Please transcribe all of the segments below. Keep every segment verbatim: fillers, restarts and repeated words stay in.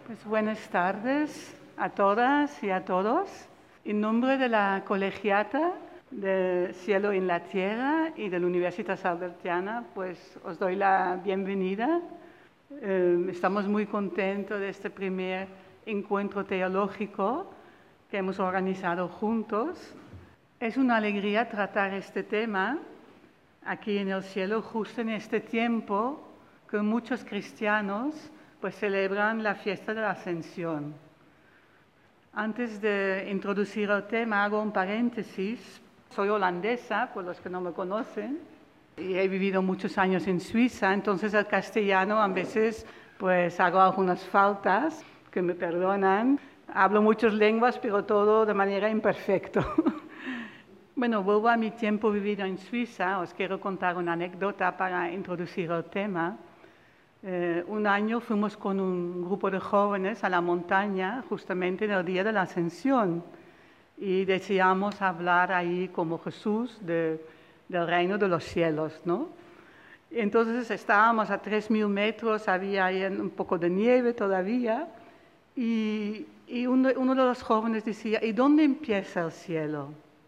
Pues buenas tardes a todas y a todos. En nombre de la Colegiata de Cielo en la Tierra y de la Universidad Albertiana, pues os doy la bienvenida. Eh, estamos muy contentos de este primer encuentro teológico que hemos organizado juntos. Es una alegría tratar este tema aquí en el cielo, justo en este tiempo que muchos cristianos pues celebran la fiesta de la Ascensión. Antes de introducir el tema, hago un paréntesis. Soy holandesa, por los que no me conocen, y he vivido muchos años en Suiza, entonces el castellano a veces pues hago algunas faltas, que me perdonan. Hablo muchas lenguas, pero todo de manera imperfecta. Bueno, vuelvo a mi tiempo vivido en Suiza. Os quiero contar una anécdota para introducir el tema. Eh, un año fuimos con un grupo de jóvenes a la montaña, justamente en el día de la Ascensión, y deseamos hablar ahí como Jesús de, del reino de los cielos, ¿no? Entonces estábamos a tres mil metros, había ahí un poco de nieve todavía, y, y uno, uno de los jóvenes decía, ¿y dónde empieza el cielo?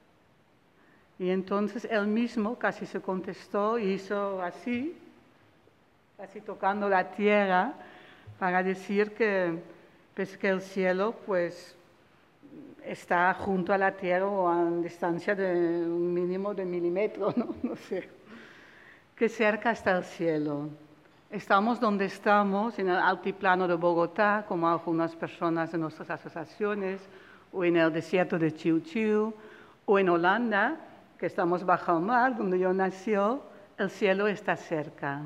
Y entonces él mismo casi se contestó y hizo así, casi tocando la tierra, para decir que, pues, que el cielo pues, está junto a la tierra o a distancia de un mínimo de milímetros, ¿no? No sé, que cerca está el cielo. Estamos donde estamos, en el altiplano de Bogotá, como algunas personas de nuestras asociaciones, o en el desierto de Chiu Chiu, o en Holanda, que estamos bajo el mar, donde yo nací, el cielo está cerca.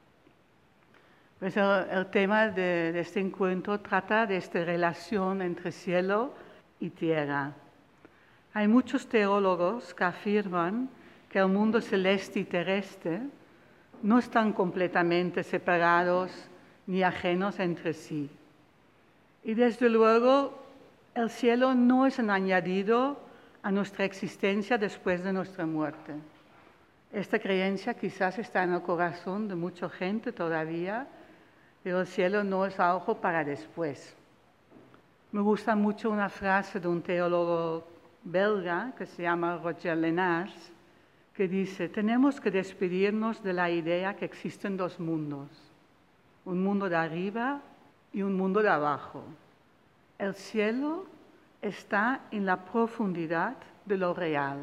Pues el, el tema de, de este encuentro trata de esta relación entre cielo y tierra. Hay muchos teólogos que afirman que el mundo celeste y terrestre no están completamente separados ni ajenos entre sí. Y desde luego, el cielo no es un añadido a nuestra existencia después de nuestra muerte. Esta creencia quizás está en el corazón de mucha gente todavía, pero el cielo no es algo para después. Me gusta mucho una frase de un teólogo belga que se llama Roger Lenars, que dice, tenemos que despedirnos de la idea que existen dos mundos, un mundo de arriba y un mundo de abajo. El cielo está en la profundidad de lo real.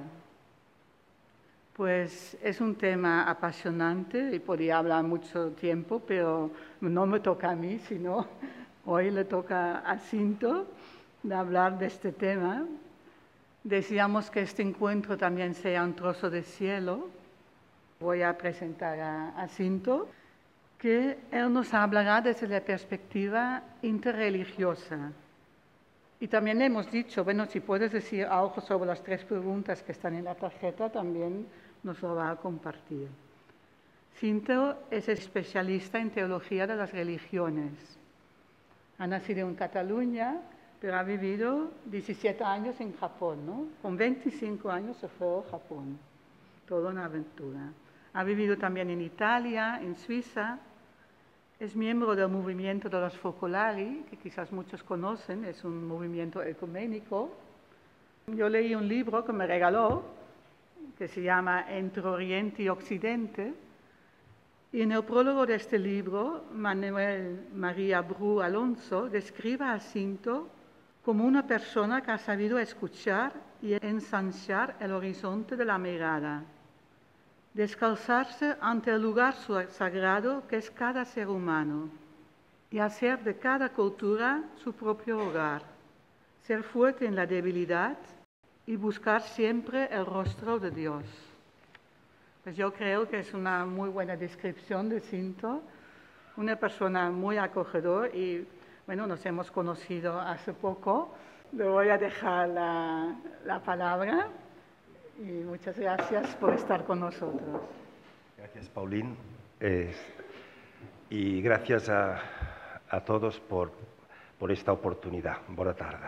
Pues es un tema apasionante y podría hablar mucho tiempo, pero no me toca a mí, sino hoy le toca a Cinto de hablar de este tema. Deseamos que este encuentro también sea un trozo de cielo. Voy a presentar a, a Cinto, que él nos hablará desde la perspectiva interreligiosa. Y también le hemos dicho, bueno, si puedes decir algo sobre las tres preguntas que están en la tarjeta, también nos lo va a compartir. Cinto es especialista en teología de las religiones. Ha nacido en Cataluña, pero ha vivido diecisiete años en Japón, ¿no? Con veinticinco años se fue a Japón. Toda una aventura. Ha vivido también en Italia, en Suiza. Es miembro del movimiento de los Focolari, que quizás muchos conocen, es un movimiento ecuménico. Yo leí un libro que me regaló, que se llama Entre Oriente y Occidente, y en el prólogo de este libro, Manuel María Bru Alonso describe a Cinto como una persona que ha sabido escuchar y ensanchar el horizonte de la mirada, descalzarse ante el lugar sagrado que es cada ser humano y hacer de cada cultura su propio hogar, ser fuerte en la debilidad y buscar siempre el rostro de Dios. Pues yo creo que es una muy buena descripción de Cinto, una persona muy acogedora y bueno, nos hemos conocido hace poco. Le voy a dejar la, la palabra. Y muchas gracias por estar con nosotros. Gracias, Pauline. Eh, y gracias a, a todos por, por esta oportunidad. Buena tarde.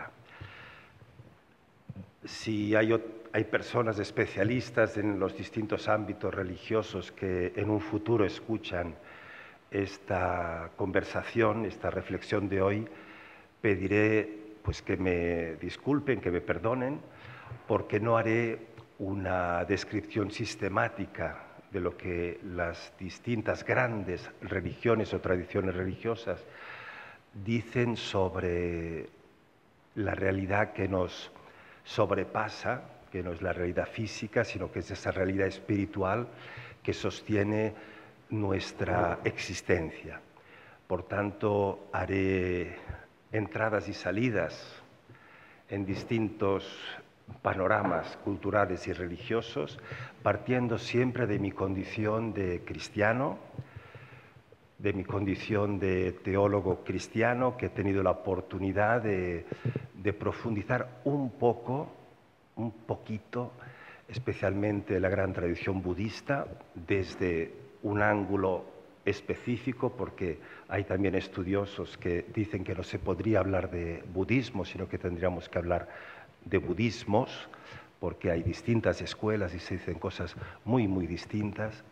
Si hay, hay personas especialistas en los distintos ámbitos religiosos que en un futuro escuchan esta conversación, esta reflexión de hoy, pediré pues, que me disculpen, que me perdonen, porque no haré una descripción sistemática de lo que las distintas grandes religiones o tradiciones religiosas dicen sobre la realidad que nos sobrepasa, que no es la realidad física, sino que es esa realidad espiritual que sostiene nuestra existencia. Por tanto, haré entradas y salidas en distintos panoramas culturales y religiosos, partiendo siempre de mi condición de cristiano, de mi condición de teólogo cristiano, que he tenido la oportunidad de, de profundizar un poco, un poquito, especialmente la gran tradición budista, desde un ángulo específico, porque hay también estudiosos que dicen que no se podría hablar de budismo, sino que tendríamos que hablar de budismos, porque hay distintas escuelas y se dicen cosas muy, muy distintas,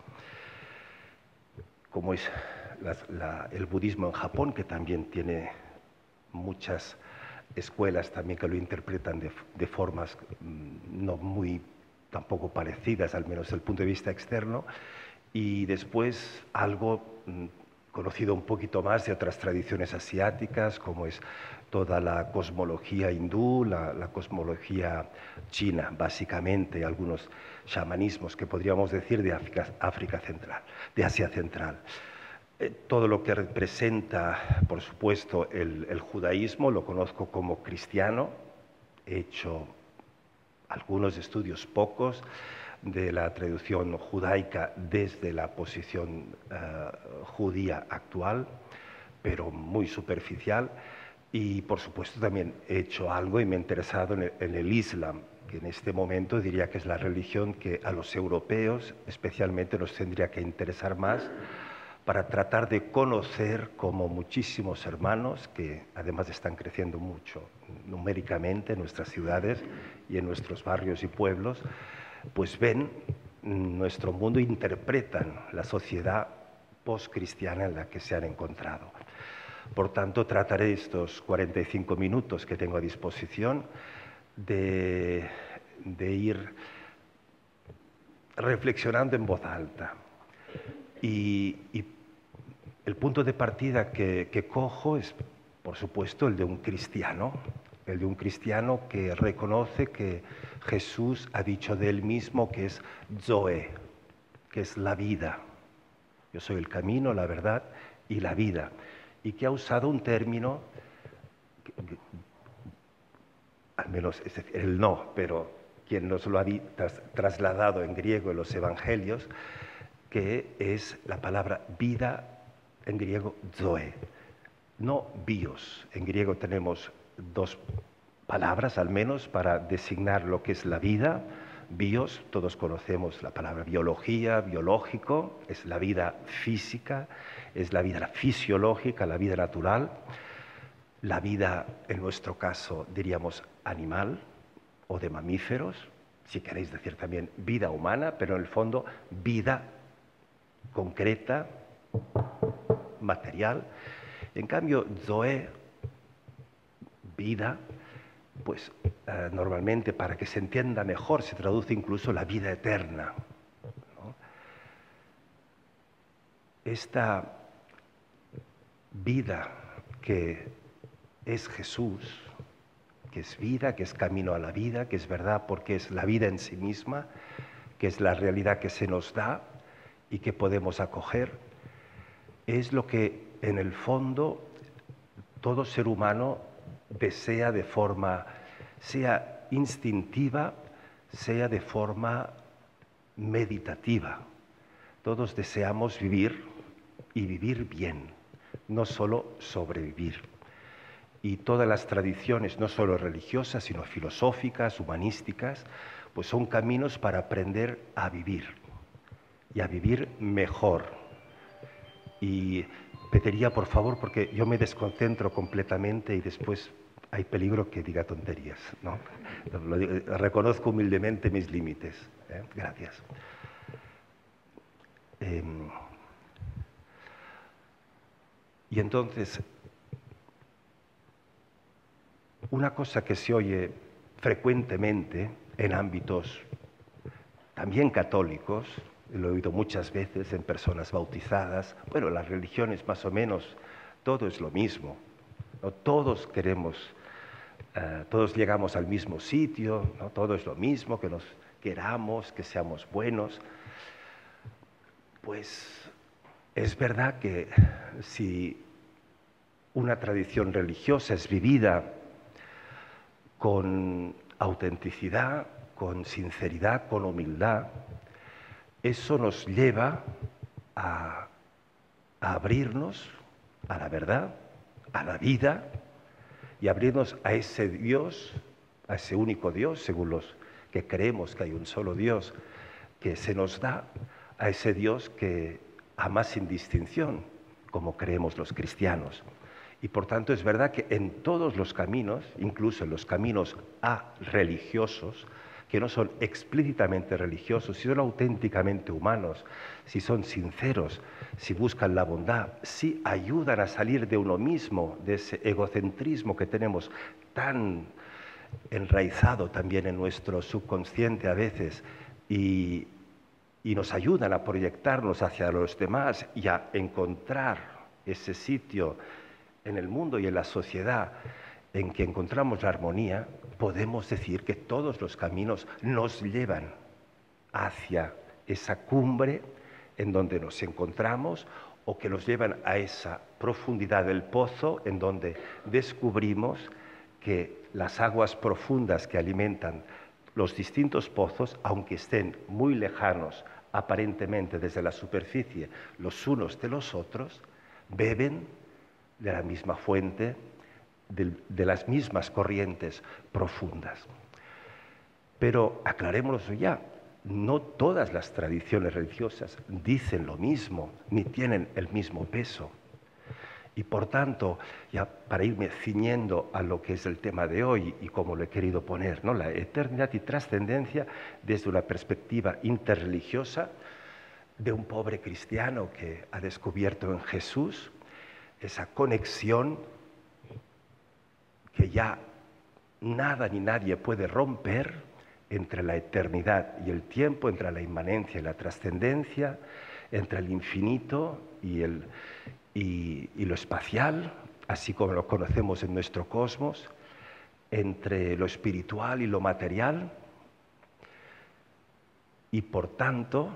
como es la, la, el budismo en Japón, que también tiene muchas escuelas también que lo interpretan de, de formas mmm, no muy tampoco parecidas, al menos desde el punto de vista externo, y después algo mmm, conocido un poquito más de otras tradiciones asiáticas, como es toda la cosmología hindú, la, la cosmología china, básicamente, algunos chamanismos que podríamos decir de África, África Central, de Asia Central. Eh, todo lo que representa, por supuesto, el, el judaísmo lo conozco como cristiano, he hecho algunos estudios, pocos, de la tradición judaica desde la posición uh, judía actual, pero muy superficial. Y, por supuesto, también he hecho algo y me he interesado en el, en el Islam, que en este momento diría que es la religión que a los europeos especialmente nos tendría que interesar más para tratar de conocer como muchísimos hermanos, que además están creciendo mucho numéricamente en nuestras ciudades y en nuestros barrios y pueblos, pues ven nuestro mundo, interpretan la sociedad postcristiana en la que se han encontrado. Por tanto, trataré estos cuarenta y cinco minutos que tengo a disposición de, de ir reflexionando en voz alta. Y, y el punto de partida que, que cojo es, por supuesto, el de un cristiano, el de un cristiano que reconoce que Jesús ha dicho de él mismo que es Zoe, que es la vida. Yo soy el camino, la verdad y la vida. Y que ha usado un término, que, que, al menos es decir, él no, pero quien nos lo ha tras, trasladado en griego en los evangelios, que es la palabra vida, en griego zoe, no bios. En griego tenemos dos palabras al menos para designar lo que es la vida. Bios, todos conocemos la palabra biología, biológico, es la vida física, es la vida fisiológica, la vida natural. La vida, en nuestro caso, diríamos animal o de mamíferos, si queréis decir también vida humana, pero en el fondo vida concreta, material. En cambio, zoe, vida, pues eh, normalmente para que se entienda mejor se traduce incluso la vida eterna, ¿no? Esta vida que es Jesús, que es vida, que es camino a la vida, que es verdad porque es la vida en sí misma, que es la realidad que se nos da y que podemos acoger, es lo que en el fondo todo ser humano desea de forma, sea instintiva, sea de forma meditativa. Todos deseamos vivir y vivir bien, no solo sobrevivir. Y todas las tradiciones, no solo religiosas, sino filosóficas, humanísticas, pues son caminos para aprender a vivir y a vivir mejor. Y pediría, por favor, porque yo me desconcentro completamente y después hay peligro que diga tonterías, ¿no? Lo digo, reconozco humildemente mis límites, ¿eh? Gracias. Eh, y entonces, Una cosa que se oye frecuentemente en ámbitos también católicos, lo he oído muchas veces en personas bautizadas, bueno, las religiones más o menos, todo es lo mismo, ¿no? Todos queremos, uh, todos llegamos al mismo sitio, ¿no? Todo es lo mismo, que nos queramos, que seamos buenos. Pues es verdad que si una tradición religiosa es vivida con autenticidad, con sinceridad, con humildad, eso nos lleva a, a abrirnos a la verdad, a la vida, y abrirnos a ese Dios, a ese único Dios, según los que creemos que hay un solo Dios, que se nos da, a ese Dios que ama sin distinción, como creemos los cristianos. Y por tanto es verdad que en todos los caminos, incluso en los caminos a-religiosos, que no son explícitamente religiosos, si son auténticamente humanos, si son sinceros, si buscan la bondad, si ayudan a salir de uno mismo, de ese egocentrismo que tenemos tan enraizado también en nuestro subconsciente a veces, y, y nos ayudan a proyectarnos hacia los demás y a encontrar ese sitio en el mundo y en la sociedad en que encontramos la armonía, podemos decir que todos los caminos nos llevan hacia esa cumbre en donde nos encontramos, o que nos llevan a esa profundidad del pozo en donde descubrimos que las aguas profundas que alimentan los distintos pozos, aunque estén muy lejanos aparentemente desde la superficie los unos de los otros, beben de la misma fuente, de, de las mismas corrientes profundas. Pero aclarémoslo ya, no todas las tradiciones religiosas dicen lo mismo, ni tienen el mismo peso. Y por tanto, ya para irme ciñendo a lo que es el tema de hoy y como lo he querido poner, ¿no? La eternidad y trascendencia desde una perspectiva interreligiosa de un pobre cristiano que ha descubierto en Jesús esa conexión que ya nada ni nadie puede romper entre la eternidad y el tiempo, entre la inmanencia y la trascendencia, entre el infinito y, el, y, y lo espacial, así como lo conocemos en nuestro cosmos, entre lo espiritual y lo material, y por tanto,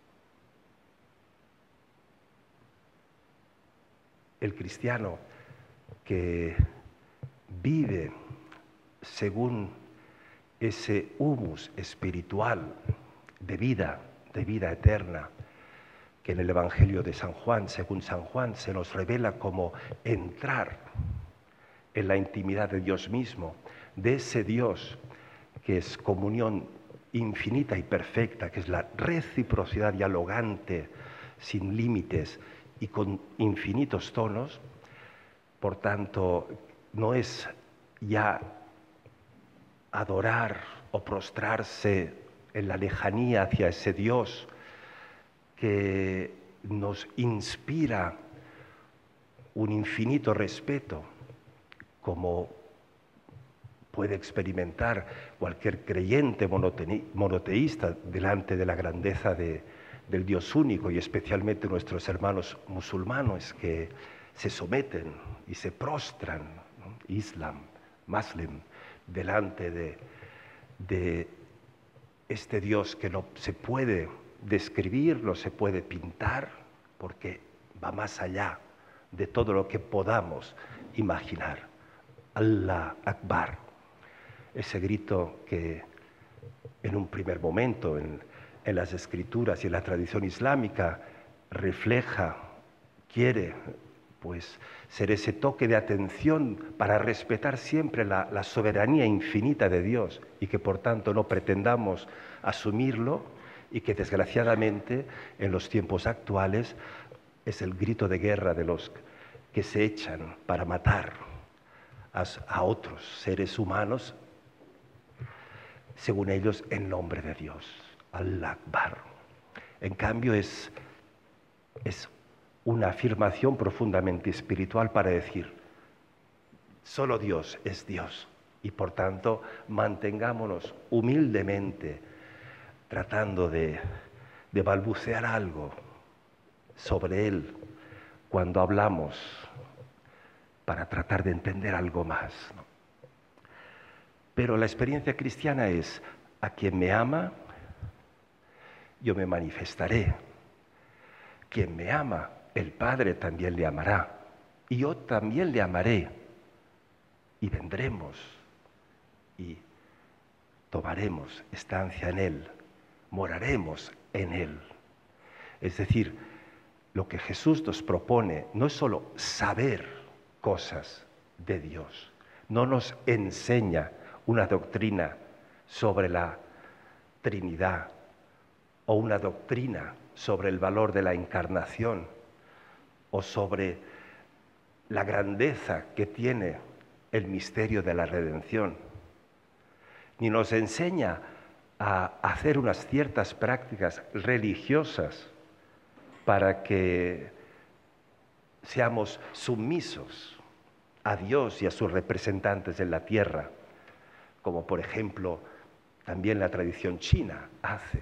el cristiano que vive según ese humus espiritual de vida, de vida eterna, que en el Evangelio de San Juan, según San Juan, se nos revela como entrar en la intimidad de Dios mismo, de ese Dios que es comunión infinita y perfecta, que es la reciprocidad dialogante, sin límites y con infinitos tonos. Por tanto, no es ya adorar o prostrarse en la lejanía hacia ese Dios que nos inspira un infinito respeto, como puede experimentar cualquier creyente monoteísta delante de la grandeza de, del Dios único, y especialmente nuestros hermanos musulmanes que se someten y se prostran, ¿no? Islam, Muslim, delante de, de este Dios que no se puede describir, no se puede pintar, porque va más allá de todo lo que podamos imaginar. Allah Akbar, ese grito que en un primer momento en, en las escrituras y en la tradición islámica refleja, quiere pues ser ese toque de atención para respetar siempre la, la soberanía infinita de Dios, y que por tanto no pretendamos asumirlo, y que desgraciadamente en los tiempos actuales es el grito de guerra de los que se echan para matar a, a otros seres humanos, según ellos, en nombre de Dios. Allah Akbar. En cambio es, es una afirmación profundamente espiritual para decir, solo Dios es Dios, Y por tanto, mantengámonos humildemente tratando de, de balbucear algo sobre Él cuando hablamos para tratar de entender algo más, ¿no? Pero la experiencia cristiana es: a quien me ama, yo me manifestaré. Quien me ama, el Padre también le amará. Y yo también le amaré. Y vendremos y tomaremos estancia en Él. Moraremos en Él. Es decir, lo que Jesús nos propone no es solo saber cosas de Dios. No nos enseña una doctrina sobre la Trinidad o una doctrina sobre el valor de la encarnación o sobre la grandeza que tiene el misterio de la redención, ni nos enseña a hacer unas ciertas prácticas religiosas para que seamos sumisos a Dios y a sus representantes en la tierra, como por ejemplo también la tradición china hace.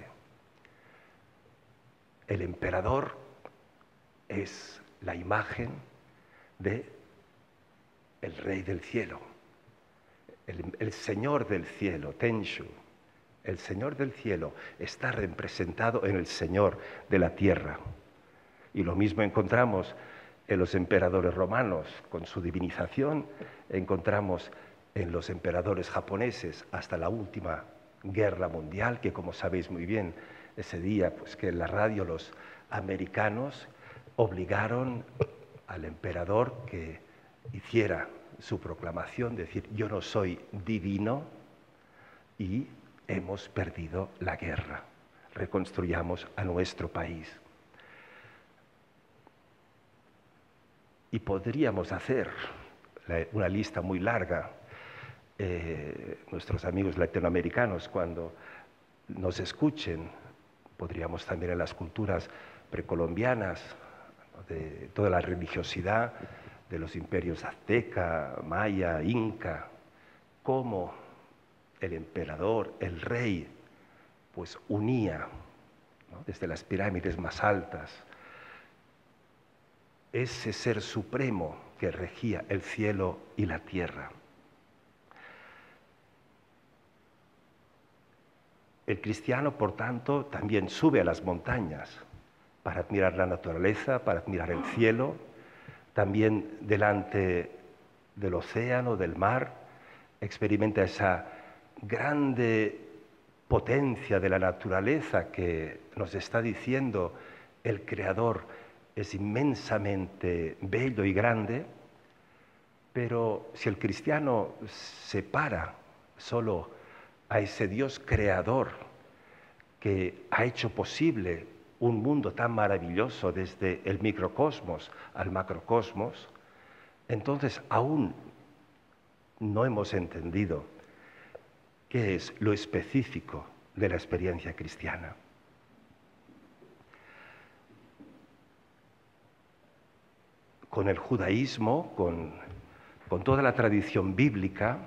El emperador es la imagen de el Rey del Cielo, el, el Señor del Cielo, Tenshu. El Señor del Cielo está representado en el Señor de la tierra. Y lo mismo encontramos en los emperadores romanos, con su divinización, encontramos en los emperadores japoneses hasta la última guerra mundial, que como sabéis muy bien, ese día pues, que en la radio los americanos obligaron al emperador que hiciera su proclamación, decir: yo no soy divino y hemos perdido la guerra, reconstruyamos a nuestro país. Y podríamos hacer una lista muy larga. Eh, nuestros amigos latinoamericanos, cuando nos escuchen, podríamos también en las culturas precolombianas, de toda la religiosidad de los imperios azteca, maya, inca, cómo el emperador, el rey, pues unía, ¿no?, desde las pirámides más altas, ese ser supremo que regía el cielo y la tierra. El cristiano, por tanto, también sube a las montañas para admirar la naturaleza, para admirar el cielo, también delante del océano, del mar, experimenta esa grande potencia de la naturaleza que nos está diciendo el Creador es inmensamente bello y grande, pero si el cristiano se para solo a ese Dios creador que ha hecho posible un mundo tan maravilloso desde el microcosmos al macrocosmos, entonces aún no hemos entendido qué es lo específico de la experiencia cristiana. Con el judaísmo, con, con toda la tradición bíblica,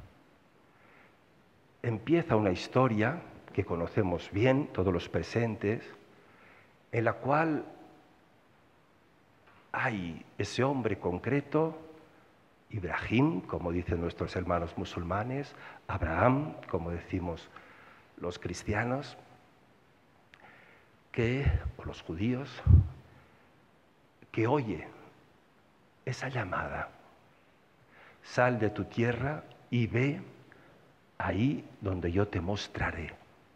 empieza una historia que conocemos bien, todos los presentes, en la cual hay ese hombre concreto, Ibrahim, como dicen nuestros hermanos musulmanes, Abraham, como decimos los cristianos, que, o los judíos, que oye esa llamada: sal de tu tierra y ve ahí donde yo te mostraré.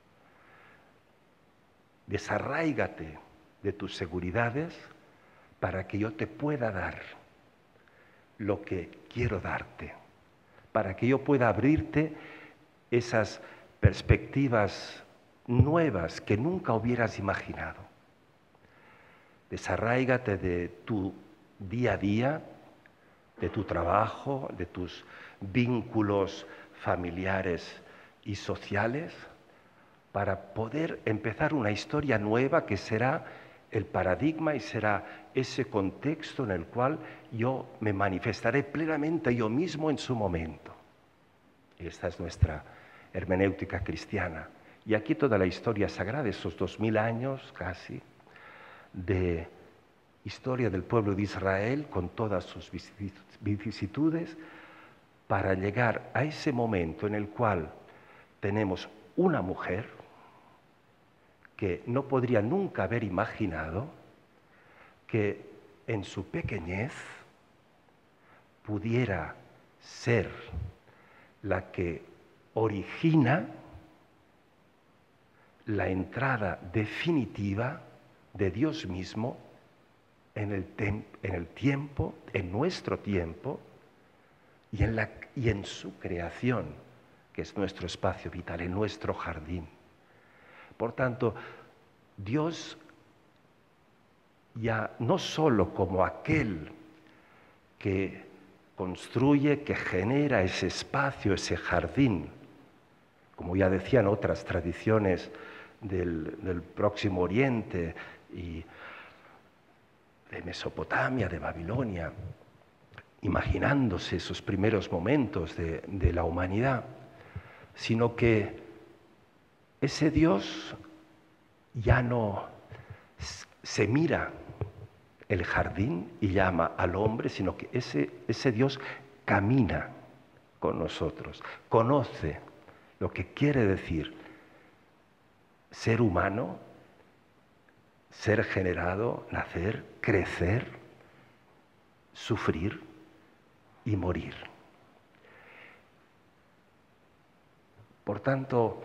Desarráigate de tus seguridades para que yo te pueda dar lo que quiero darte, para que yo pueda abrirte esas perspectivas nuevas que nunca hubieras imaginado. Desarráigate de tu día a día, de tu trabajo, de tus vínculos familiares y sociales, para poder empezar una historia nueva que será el paradigma y será ese contexto en el cual yo me manifestaré plenamente yo mismo en su momento. Esta es nuestra hermenéutica cristiana. Y aquí toda la historia sagrada, esos dos mil años casi, de historia del pueblo de Israel con todas sus vicisitudes, para llegar a ese momento en el cual tenemos una mujer que no podría nunca haber imaginado que en su pequeñez pudiera ser la que origina la entrada definitiva de Dios mismo en el, en el tiempo, en nuestro tiempo y en, la, y en su creación, que es nuestro espacio vital, en nuestro jardín. Por tanto, Dios ya no solo como aquel que construye, que genera ese espacio, ese jardín, como ya decían otras tradiciones del, del Próximo Oriente y de Mesopotamia, de Babilonia, imaginándose esos primeros momentos de, de la humanidad, sino que ese Dios ya no se mira el jardín y llama al hombre, sino que ese, ese Dios camina con nosotros, conoce lo que quiere decir ser humano, ser generado, nacer, crecer, sufrir y morir. Por tanto,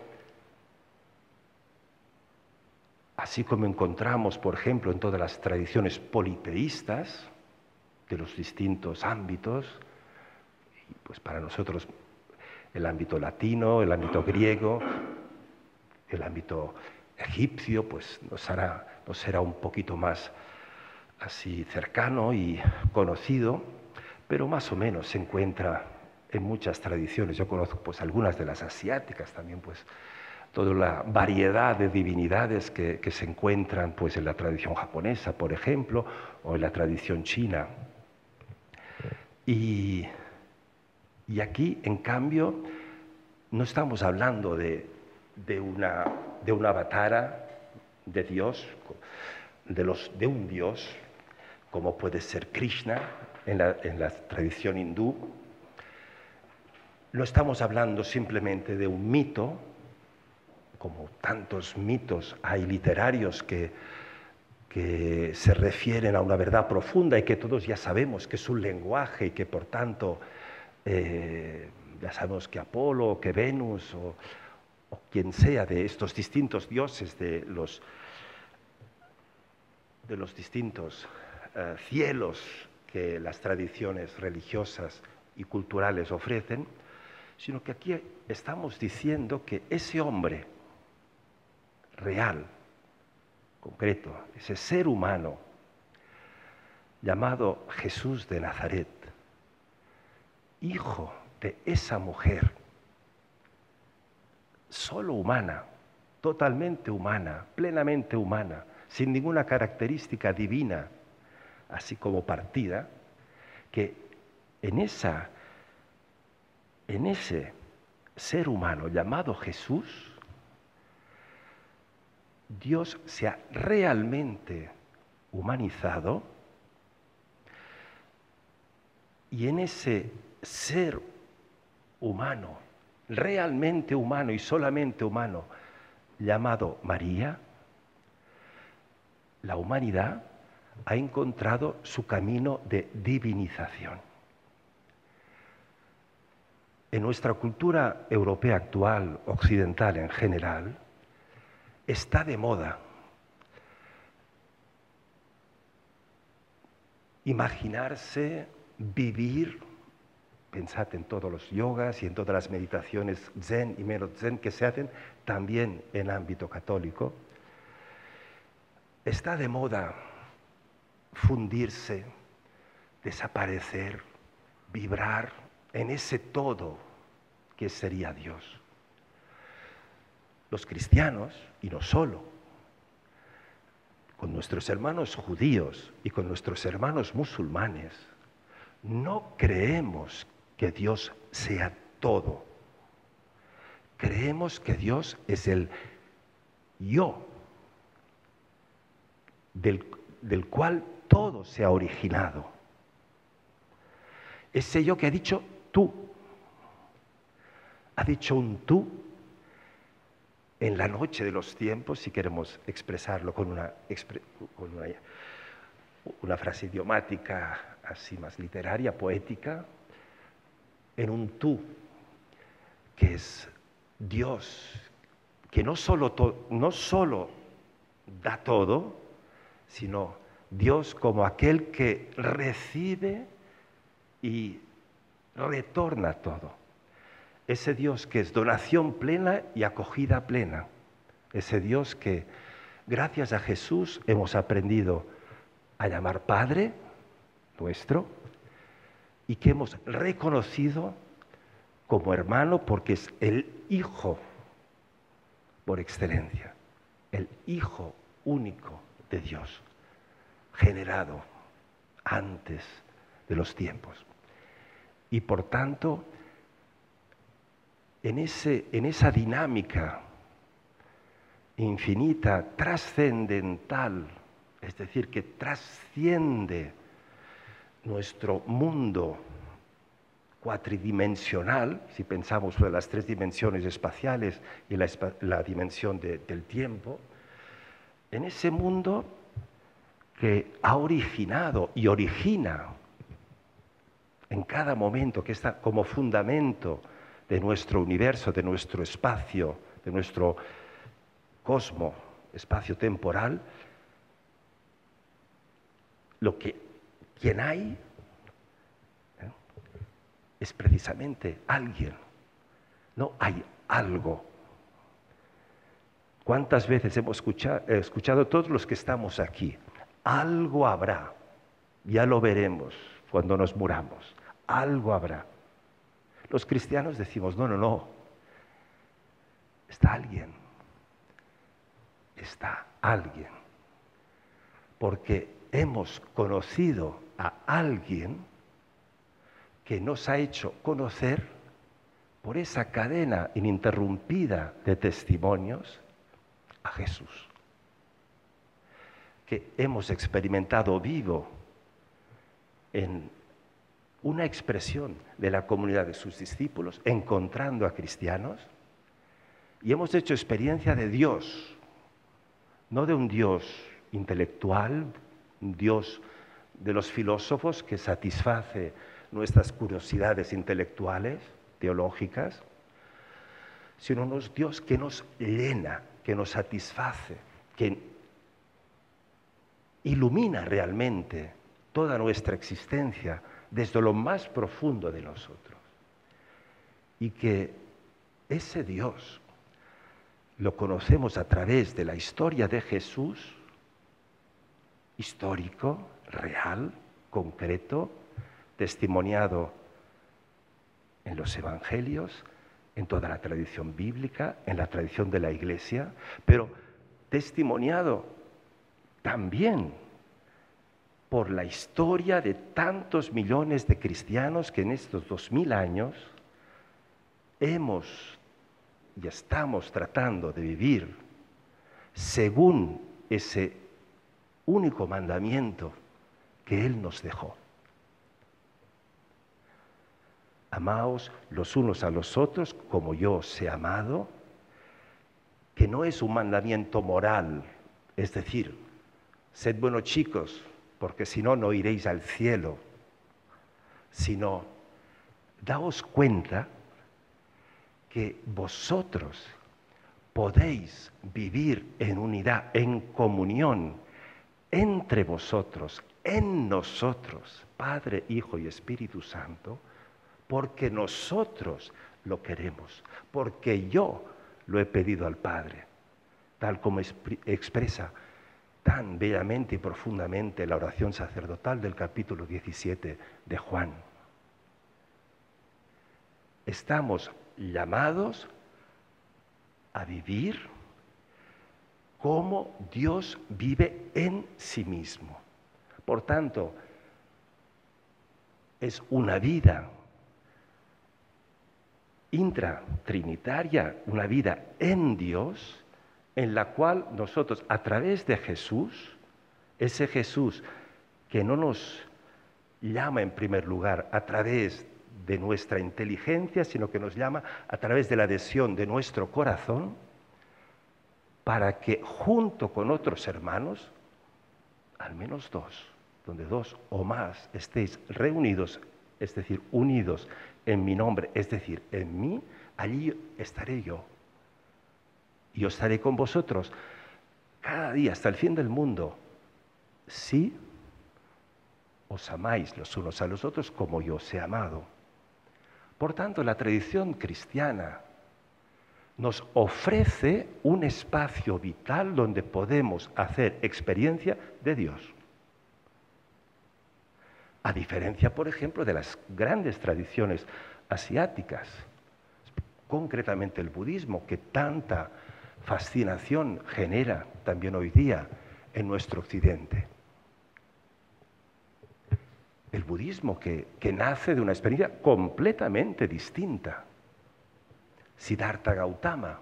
así como encontramos, por ejemplo, en todas las tradiciones politeístas de los distintos ámbitos, y pues para nosotros el ámbito latino, el ámbito griego, el ámbito egipcio, pues nos hará, nos será un poquito más así cercano y conocido, pero más o menos se encuentra en muchas tradiciones. Yo conozco pues algunas de las asiáticas también, pues toda la variedad de divinidades que, que se encuentran pues en la tradición japonesa, por ejemplo, o en la tradición china. Y, y aquí, en cambio, no estamos hablando de, de, una, de una avatara de Dios, de, los, de un Dios, como puede ser Krishna en la, en la tradición hindú. No estamos hablando simplemente de un mito, como tantos mitos hay literarios que, que se refieren a una verdad profunda y que todos ya sabemos que es un lenguaje y que por tanto eh, ya sabemos que Apolo, que Venus o, o quien sea de estos distintos dioses de los, de los distintos eh, cielos que las tradiciones religiosas y culturales ofrecen, sino que aquí estamos diciendo que ese hombre real, concreto, ese ser humano llamado Jesús de Nazaret, hijo de esa mujer, solo humana, totalmente humana, plenamente humana, sin ninguna característica divina, así como partida, que en, esa, en ese ser humano llamado Jesús, Dios se ha realmente humanizado y en ese ser humano, realmente humano y solamente humano, llamado María, la humanidad ha encontrado su camino de divinización. En nuestra cultura europea actual, occidental en general, está de moda imaginarse, vivir, pensad en todos los yogas y en todas las meditaciones zen y menos zen que se hacen también en ámbito católico. Está de moda fundirse, desaparecer, vibrar en ese todo que sería Dios. Los cristianos, y no solo, con nuestros hermanos judíos y con nuestros hermanos musulmanes, no creemos que Dios sea todo Creemos que Dios es el yo, del, del cual todo se ha originado. Ese yo que ha dicho tú, ha dicho un tú en la noche de los tiempos, si queremos expresarlo con una, con una, una frase idiomática así más literaria, poética, en un tú que es Dios, que no solo, to, no solo da todo, sino Dios como aquel que recibe y retorna todo. Ese Dios que es donación plena y acogida plena. Ese Dios que, gracias a Jesús, hemos aprendido a llamar Padre nuestro y que hemos reconocido como hermano porque es el Hijo por excelencia, el Hijo único de Dios, generado antes de los tiempos. Y por tanto, en, ese, en esa dinámica infinita, trascendental, es decir, que trasciende nuestro mundo cuatridimensional, si pensamos en las tres dimensiones espaciales y la, la dimensión de, del tiempo, en ese mundo que ha originado y origina en cada momento, que está como fundamento de nuestro universo, de nuestro espacio, de nuestro cosmo, espacio temporal, lo que quien hay ¿eh? es precisamente alguien, no hay algo. ¿Cuántas veces hemos escuchado, escuchado todos los que estamos aquí? Algo habrá, ya lo veremos cuando nos muramos, algo habrá. Los cristianos decimos, no, no, no, está alguien, está alguien, porque hemos conocido a alguien que nos ha hecho conocer por esa cadena ininterrumpida de testimonios a Jesús, que hemos experimentado vivo en una expresión de la comunidad de sus discípulos, encontrando a cristianos, y hemos hecho experiencia de Dios, no de un Dios intelectual, un Dios de los filósofos que satisface nuestras curiosidades intelectuales, teológicas, sino un Dios que nos llena, que nos satisface, que ilumina realmente toda nuestra existencia desde lo más profundo de nosotros. Y que ese Dios lo conocemos a través de la historia de Jesús, histórico, real, concreto, testimoniado en los evangelios, en toda la tradición bíblica, en la tradición de la Iglesia, pero testimoniado también por la historia de tantos millones de cristianos que en estos dos mil años hemos y estamos tratando de vivir según ese único mandamiento que Él nos dejó. Amaos los unos a los otros como yo os he amado, que no es un mandamiento moral, es decir, sed buenos chicos, porque si no, no iréis al cielo, sino daos cuenta que vosotros podéis vivir en unidad, en comunión entre vosotros, en nosotros, Padre, Hijo y Espíritu Santo, porque nosotros lo queremos, porque yo lo he pedido al Padre, tal como expresa tan bellamente y profundamente la oración sacerdotal del capítulo diecisiete de Juan. Estamos llamados a vivir como Dios vive en sí mismo. Por tanto, es una vida intratrinitaria, una vida en Dios, en la cual nosotros, a través de Jesús, ese Jesús que no nos llama en primer lugar a través de nuestra inteligencia, sino que nos llama a través de la adhesión de nuestro corazón, para que junto con otros hermanos, al menos dos, donde dos o más estéis reunidos, es decir, unidos en mi nombre, es decir, en mí, allí estaré yo. Y yo estaré con vosotros cada día hasta el fin del mundo, si os amáis los unos a los otros como yo os he amado. Por tanto, la tradición cristiana nos ofrece un espacio vital donde podemos hacer experiencia de Dios. A diferencia, por ejemplo, de las grandes tradiciones asiáticas, concretamente el budismo, que tanta fascinación genera también hoy día en nuestro occidente. El budismo que, que nace de una experiencia completamente distinta. Siddhartha Gautama,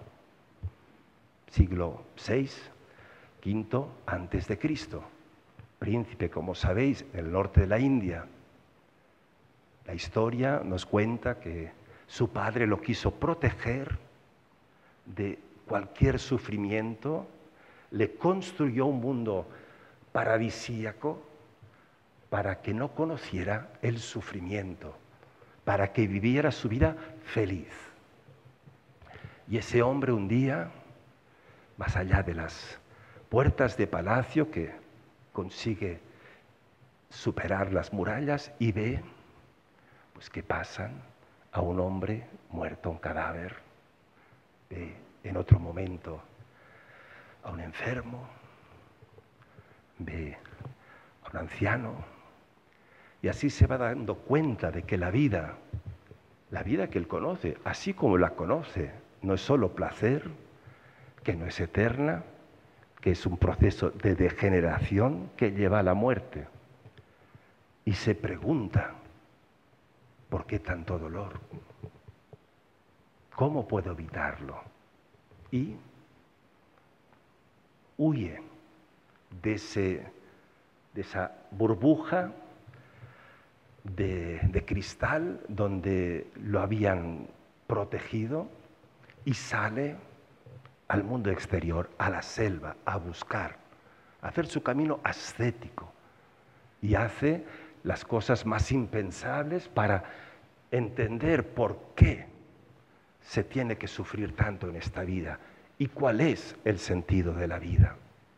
siglo sexto, quinto antes de Cristo, príncipe, como sabéis, en el norte de la India. La historia nos cuenta que su padre lo quiso proteger de cualquier sufrimiento, le construyó un mundo paradisíaco para que no conociera el sufrimiento, para que viviera su vida feliz. Y ese hombre un día, más allá de las puertas de palacio, que consigue superar las murallas y ve pues, que pasan a un hombre muerto, un cadáver, ve en otro momento a un enfermo, ve a un anciano, y así se va dando cuenta de que la vida, la vida que él conoce, así como la conoce, no es solo placer, que no es eterna, que es un proceso de degeneración que lleva a la muerte. Y se pregunta, ¿por qué tanto dolor? ¿Cómo puedo evitarlo? Y huye de, ese, de esa burbuja de, de cristal donde lo habían protegido y sale al mundo exterior, a la selva, a buscar, a hacer su camino ascético, y hace las cosas más impensables para entender por qué se tiene que sufrir tanto en esta vida y cuál es el sentido de la vida.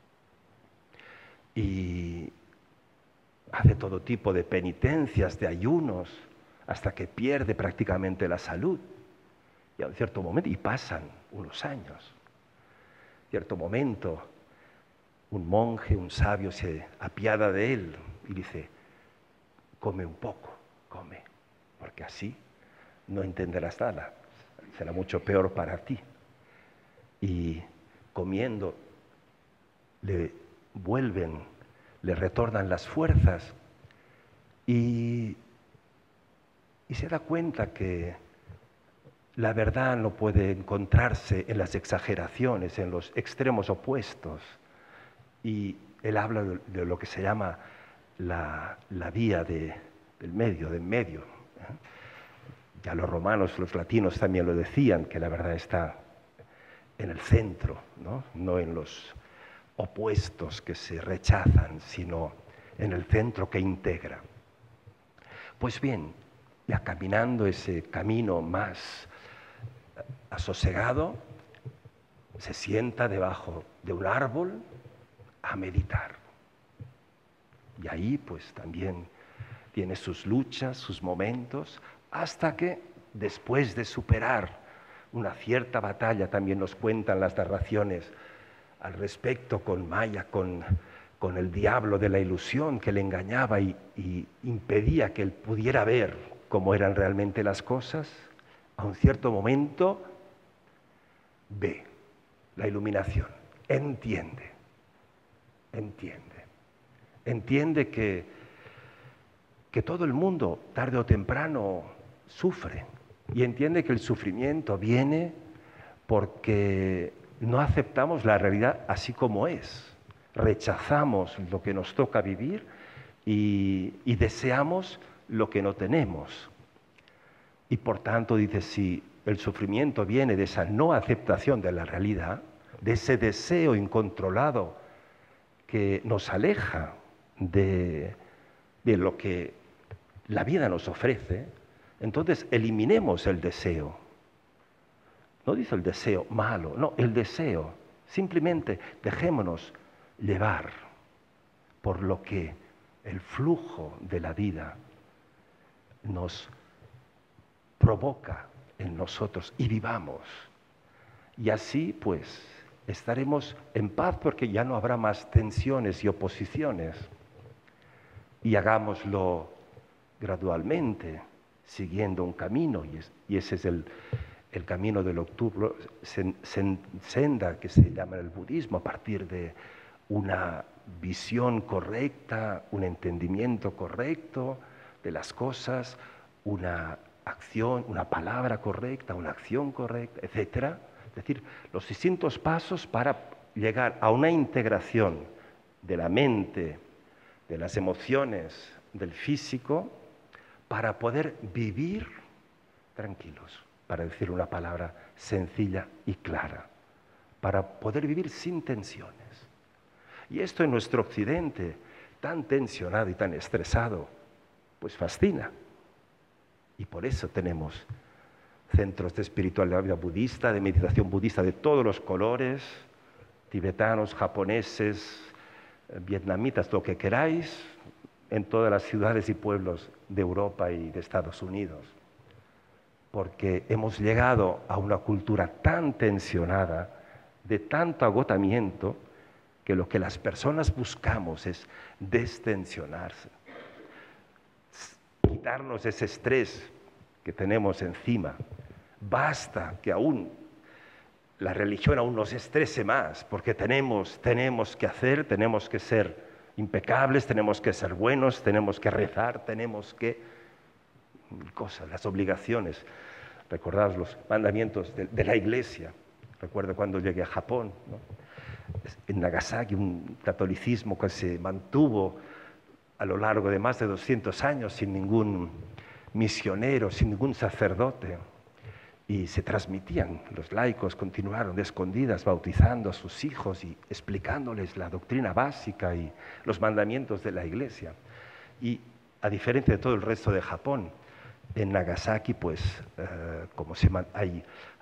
Y hace todo tipo de penitencias, de ayunos, hasta que pierde prácticamente la salud. Y a un cierto momento, y pasan unos años, cierto momento, un monje, un sabio se apiada de él y dice, come un poco, come, porque así no entenderás nada, será mucho peor para ti. Y comiendo le vuelven, le retornan las fuerzas y, y se da cuenta que la verdad no puede encontrarse en las exageraciones, en los extremos opuestos. Y él habla de lo que se llama la, la vía de, del medio, del medio. Ya los romanos, los latinos también lo decían, que la verdad está en el centro, ¿no? No en los opuestos que se rechazan, sino en el centro que integra. Pues bien, ya caminando ese camino más asosegado, se sienta debajo de un árbol a meditar. Y ahí pues también tiene sus luchas, sus momentos, hasta que después de superar una cierta batalla, también nos cuentan las narraciones al respecto con Maya, con, con el diablo de la ilusión que le engañaba y, y impedía que él pudiera ver cómo eran realmente las cosas, a un cierto momento ve la iluminación, entiende, entiende, entiende que, que todo el mundo, tarde o temprano, sufre, y entiende que el sufrimiento viene porque no aceptamos la realidad así como es. Rechazamos lo que nos toca vivir y, y deseamos lo que no tenemos. Y por tanto dice, si el sufrimiento viene de esa no aceptación de la realidad, de ese deseo incontrolado que nos aleja de, de lo que la vida nos ofrece, entonces eliminemos el deseo. No dice el deseo malo, no, el deseo. Simplemente dejémonos llevar por lo que el flujo de la vida nos provoca en nosotros y vivamos. Y así pues estaremos en paz porque ya no habrá más tensiones y oposiciones. Y hagámoslo gradualmente, siguiendo un camino, y, es, y ese es el, el camino del octubre, sen, sen, senda que se llama el budismo, a partir de una visión correcta, un entendimiento correcto de las cosas, una acción, una palabra correcta, una acción correcta, etcétera. Es decir, los distintos pasos para llegar a una integración de la mente, de las emociones, del físico, para poder vivir tranquilos, para decir una palabra sencilla y clara, para poder vivir sin tensiones. Y esto en nuestro occidente, tan tensionado y tan estresado, pues fascina. Y por eso tenemos centros de espiritualidad budista, de meditación budista de todos los colores, tibetanos, japoneses, vietnamitas, lo que queráis, en todas las ciudades y pueblos de Europa y de Estados Unidos. Porque hemos llegado a una cultura tan tensionada, de tanto agotamiento, que lo que las personas buscamos es destensionarse, quitarnos ese estrés que tenemos encima. Basta que aún la religión aún nos estrese más, porque tenemos, tenemos que hacer, tenemos que ser impecables, tenemos que ser buenos, tenemos que rezar, tenemos que... cosas, las obligaciones. Recordad los mandamientos de, de la Iglesia. Recuerdo cuando llegué a Japón, ¿no? En Nagasaki, un catolicismo que se mantuvo a lo largo de más de doscientos años sin ningún misionero, sin ningún sacerdote. Y se transmitían, los laicos continuaron de escondidas bautizando a sus hijos y explicándoles la doctrina básica y los mandamientos de la Iglesia. Y a diferencia de todo el resto de Japón, en Nagasaki, pues, eh, como se man- hay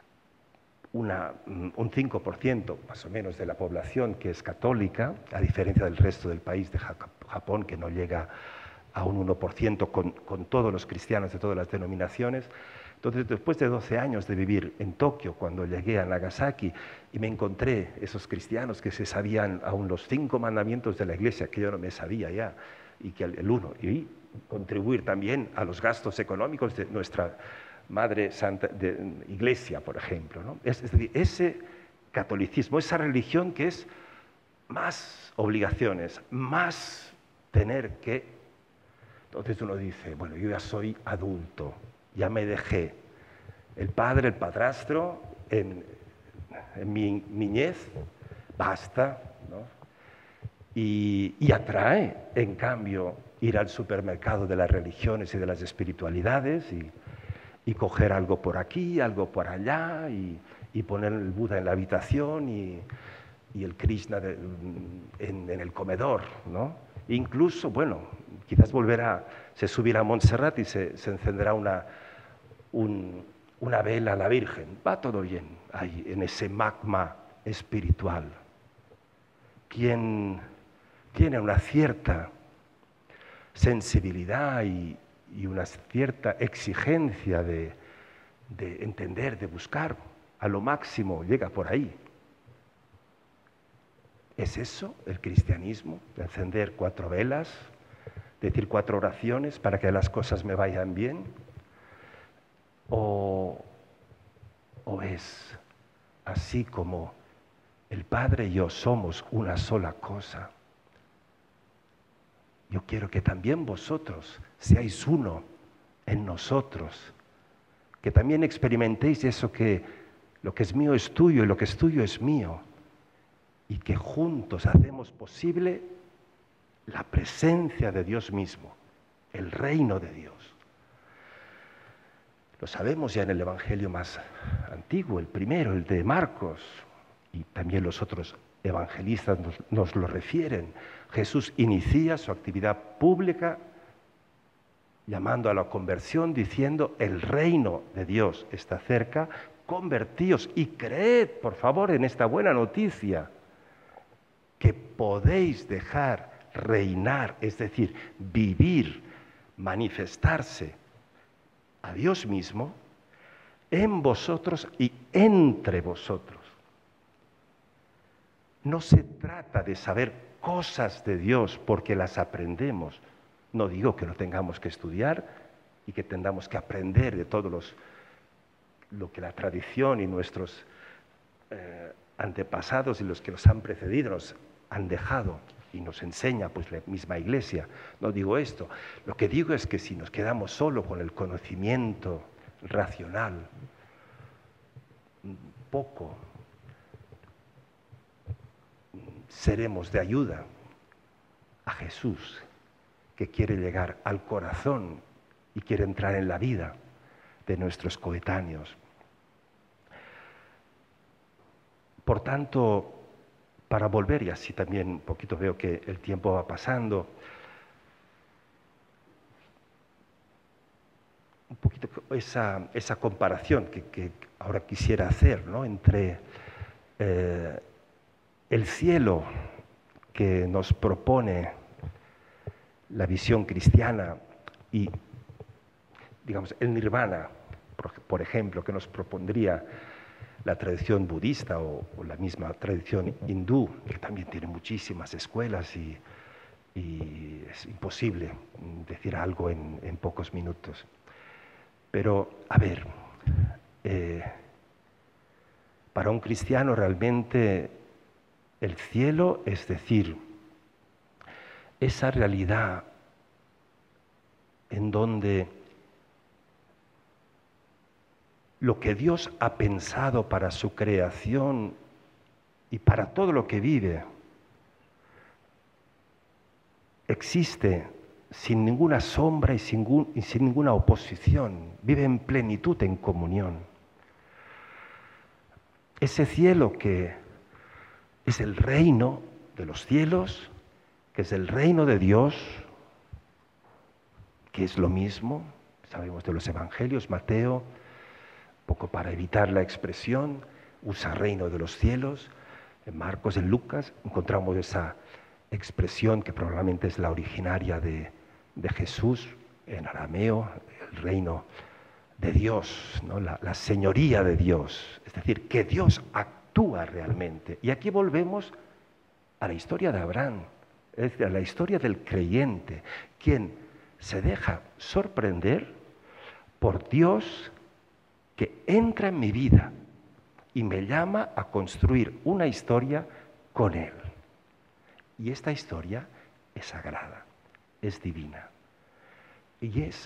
una, un cinco por ciento más o menos de la población que es católica, a diferencia del resto del país de Japón, que no llega a un uno por ciento con, con todos los cristianos de todas las denominaciones. Entonces, después de doce años de vivir en Tokio, cuando llegué a Nagasaki y me encontré esos cristianos que se sabían aún los cinco mandamientos de la Iglesia, que yo no me sabía ya, y que el, el uno, y contribuir también a los gastos económicos de nuestra Madre Santa de Iglesia, por ejemplo, ¿no? Es, es decir, ese catolicismo, esa religión que es más obligaciones, más tener que... Entonces uno dice, bueno, yo ya soy adulto, ya me dejé el padre, el padrastro, en, en mi niñez, basta, ¿no? Y, y atrae, en cambio, ir al supermercado de las religiones y de las espiritualidades y, y coger algo por aquí, algo por allá, y, y poner el Buda en la habitación y, y el Krishna de, en, en el comedor, ¿no? Incluso, bueno, quizás volverá, se subirá a Montserrat y se, se encenderá una, un, una vela a la Virgen. Va todo bien ahí, en ese magma espiritual. Quien tiene una cierta sensibilidad y, y una cierta exigencia de, de entender, de buscar a lo máximo, llega por ahí. ¿Es eso el cristianismo? De encender cuatro velas, decir cuatro oraciones para que las cosas me vayan bien. ¿O, o es así como el Padre y yo somos una sola cosa? Yo quiero que también vosotros seáis uno en nosotros, que también experimentéis eso que lo que es mío es tuyo y lo que es tuyo es mío, y que juntos hacemos posible la presencia de Dios mismo, el reino de Dios. Lo sabemos ya en el Evangelio más antiguo, el primero, el de Marcos, y también los otros evangelistas nos, nos lo refieren. Jesús inicia su actividad pública llamando a la conversión, diciendo: el reino de Dios está cerca, convertíos y creed, por favor, en esta buena noticia, que podéis dejar reinar, es decir, vivir, manifestarse a Dios mismo en vosotros y entre vosotros. No se trata de saber cosas de Dios porque las aprendemos. No digo que lo tengamos que estudiar y que tengamos que aprender de todos los lo que la tradición y nuestros eh, antepasados y los que nos han precedido nos han dejado y nos enseña pues la misma Iglesia. No digo esto. Lo que digo es que si nos quedamos solo con el conocimiento racional, poco seremos de ayuda a Jesús, que quiere llegar al corazón y quiere entrar en la vida de nuestros coetáneos. Por tanto, para volver, y así también un poquito veo que el tiempo va pasando, un poquito esa, esa comparación que, que ahora quisiera hacer, ¿no?, entre eh, el cielo que nos propone la visión cristiana y, digamos, el nirvana, por, por ejemplo, que nos propondría la tradición budista o, o la misma tradición hindú, que también tiene muchísimas escuelas y, y es imposible decir algo en, en pocos minutos. Pero, a ver, eh, para un cristiano realmente el cielo, es decir, esa realidad en donde lo que Dios ha pensado para su creación y para todo lo que vive existe sin ninguna sombra y sin, y sin ninguna oposición, vive en plenitud, en comunión. Ese cielo que es el reino de los cielos, que es el reino de Dios, que es lo mismo, sabemos de los evangelios, Mateo, poco para evitar la expresión, usa reino de los cielos. En Marcos, en Lucas, encontramos esa expresión que probablemente es la originaria de, de Jesús, en arameo, el reino de Dios, ¿no?, la, la señoría de Dios, es decir, que Dios actúa realmente. Y aquí volvemos a la historia de Abraham, es decir, a la historia del creyente, quien se deja sorprender por Dios que entra en mi vida y me llama a construir una historia con Él. Y esta historia es sagrada, es divina y es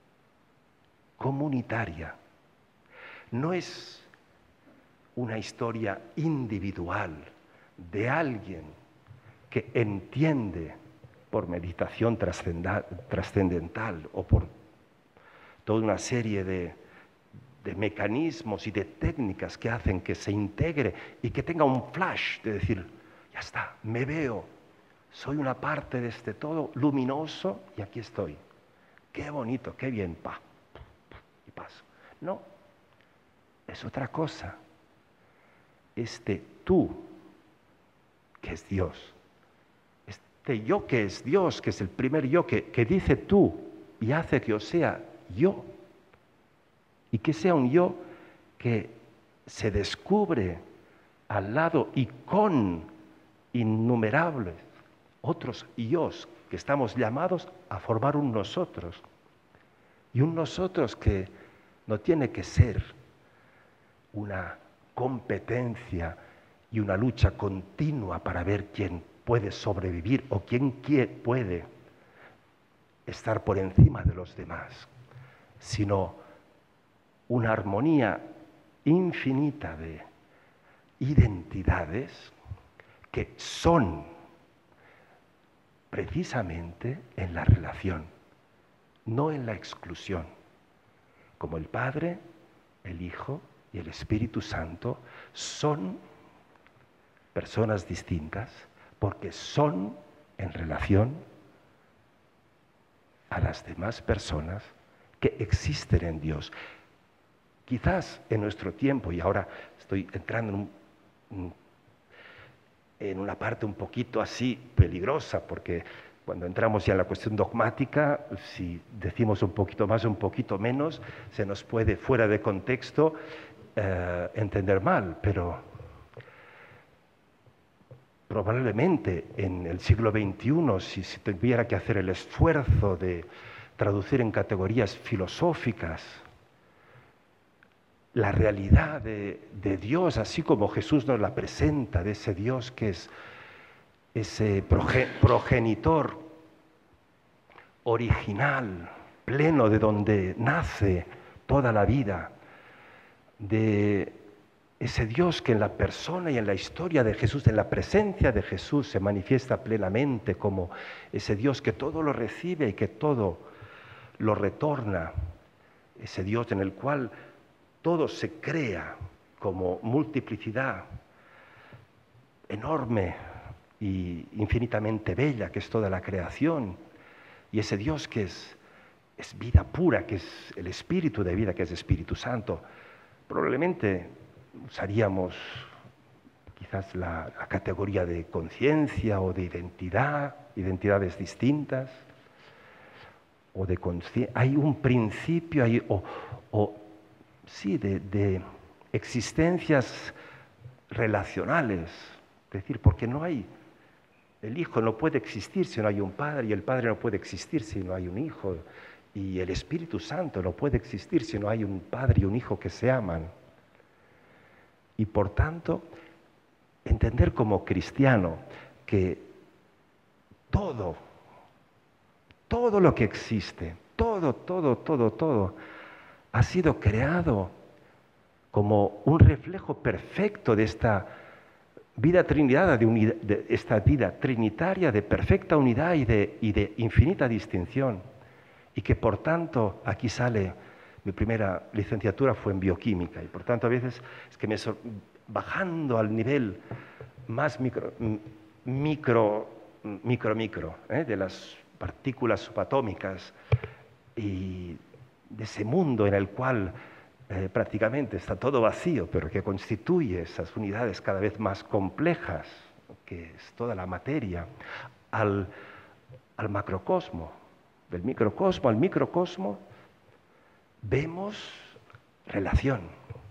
comunitaria. No es una historia individual de alguien que entiende por meditación trascendental o por toda una serie de de mecanismos y de técnicas que hacen que se integre y que tenga un flash de decir, ya está, me veo, soy una parte de este todo luminoso y aquí estoy. Qué bonito, qué bien, pa, y paso. No, es otra cosa. Este tú, que es Dios, este yo que es Dios, que es el primer yo, que, que dice tú y hace que yo sea yo, y que sea un yo que se descubre al lado y con innumerables otros yos que estamos llamados a formar un nosotros. Y un nosotros que no tiene que ser una competencia y una lucha continua para ver quién puede sobrevivir o quién puede estar por encima de los demás, sino una armonía infinita de identidades que son precisamente en la relación, no en la exclusión, como el Padre, el Hijo y el Espíritu Santo son personas distintas porque son en relación a las demás personas que existen en Dios. Quizás en nuestro tiempo, y ahora estoy entrando en, un, en una parte un poquito así peligrosa, porque cuando entramos ya en la cuestión dogmática, si decimos un poquito más o un poquito menos, se nos puede, fuera de contexto, eh, entender mal, pero probablemente en el siglo veintiuno, si se tuviera que hacer el esfuerzo de traducir en categorías filosóficas la realidad de, de Dios, así como Jesús nos la presenta, de ese Dios que es ese progenitor original, pleno, de donde nace toda la vida, de ese Dios que en la persona y en la historia de Jesús, en la presencia de Jesús, se manifiesta plenamente como ese Dios que todo lo recibe y que todo lo retorna, ese Dios en el cual todo se crea como multiplicidad enorme y infinitamente bella, que es toda la creación, y ese Dios que es, es vida pura, que es el Espíritu de vida, que es Espíritu Santo. Probablemente usaríamos quizás la, la categoría de conciencia o de identidad, identidades distintas, o de conciencia. Hay un principio, hay, o, o sí, de, de existencias relacionales, es decir, porque no hay, el Hijo no puede existir si no hay un Padre, y el Padre no puede existir si no hay un Hijo, y el Espíritu Santo no puede existir si no hay un Padre y un Hijo que se aman. Y por tanto, entender como cristiano que todo, todo lo que existe, todo, todo, todo, todo, ha sido creado como un reflejo perfecto de esta vida trinidad, de, unidad, de esta vida trinitaria de perfecta unidad y de, y de infinita distinción. Y que por tanto, aquí sale, mi primera licenciatura fue en bioquímica, y por tanto a veces es que me sor, bajando al nivel más micro, micro, micro, micro ¿eh? de las partículas subatómicas y de ese mundo en el cual eh, prácticamente está todo vacío, pero que constituye esas unidades cada vez más complejas, que es toda la materia, al, al macrocosmo, del microcosmo al microcosmo, vemos relación,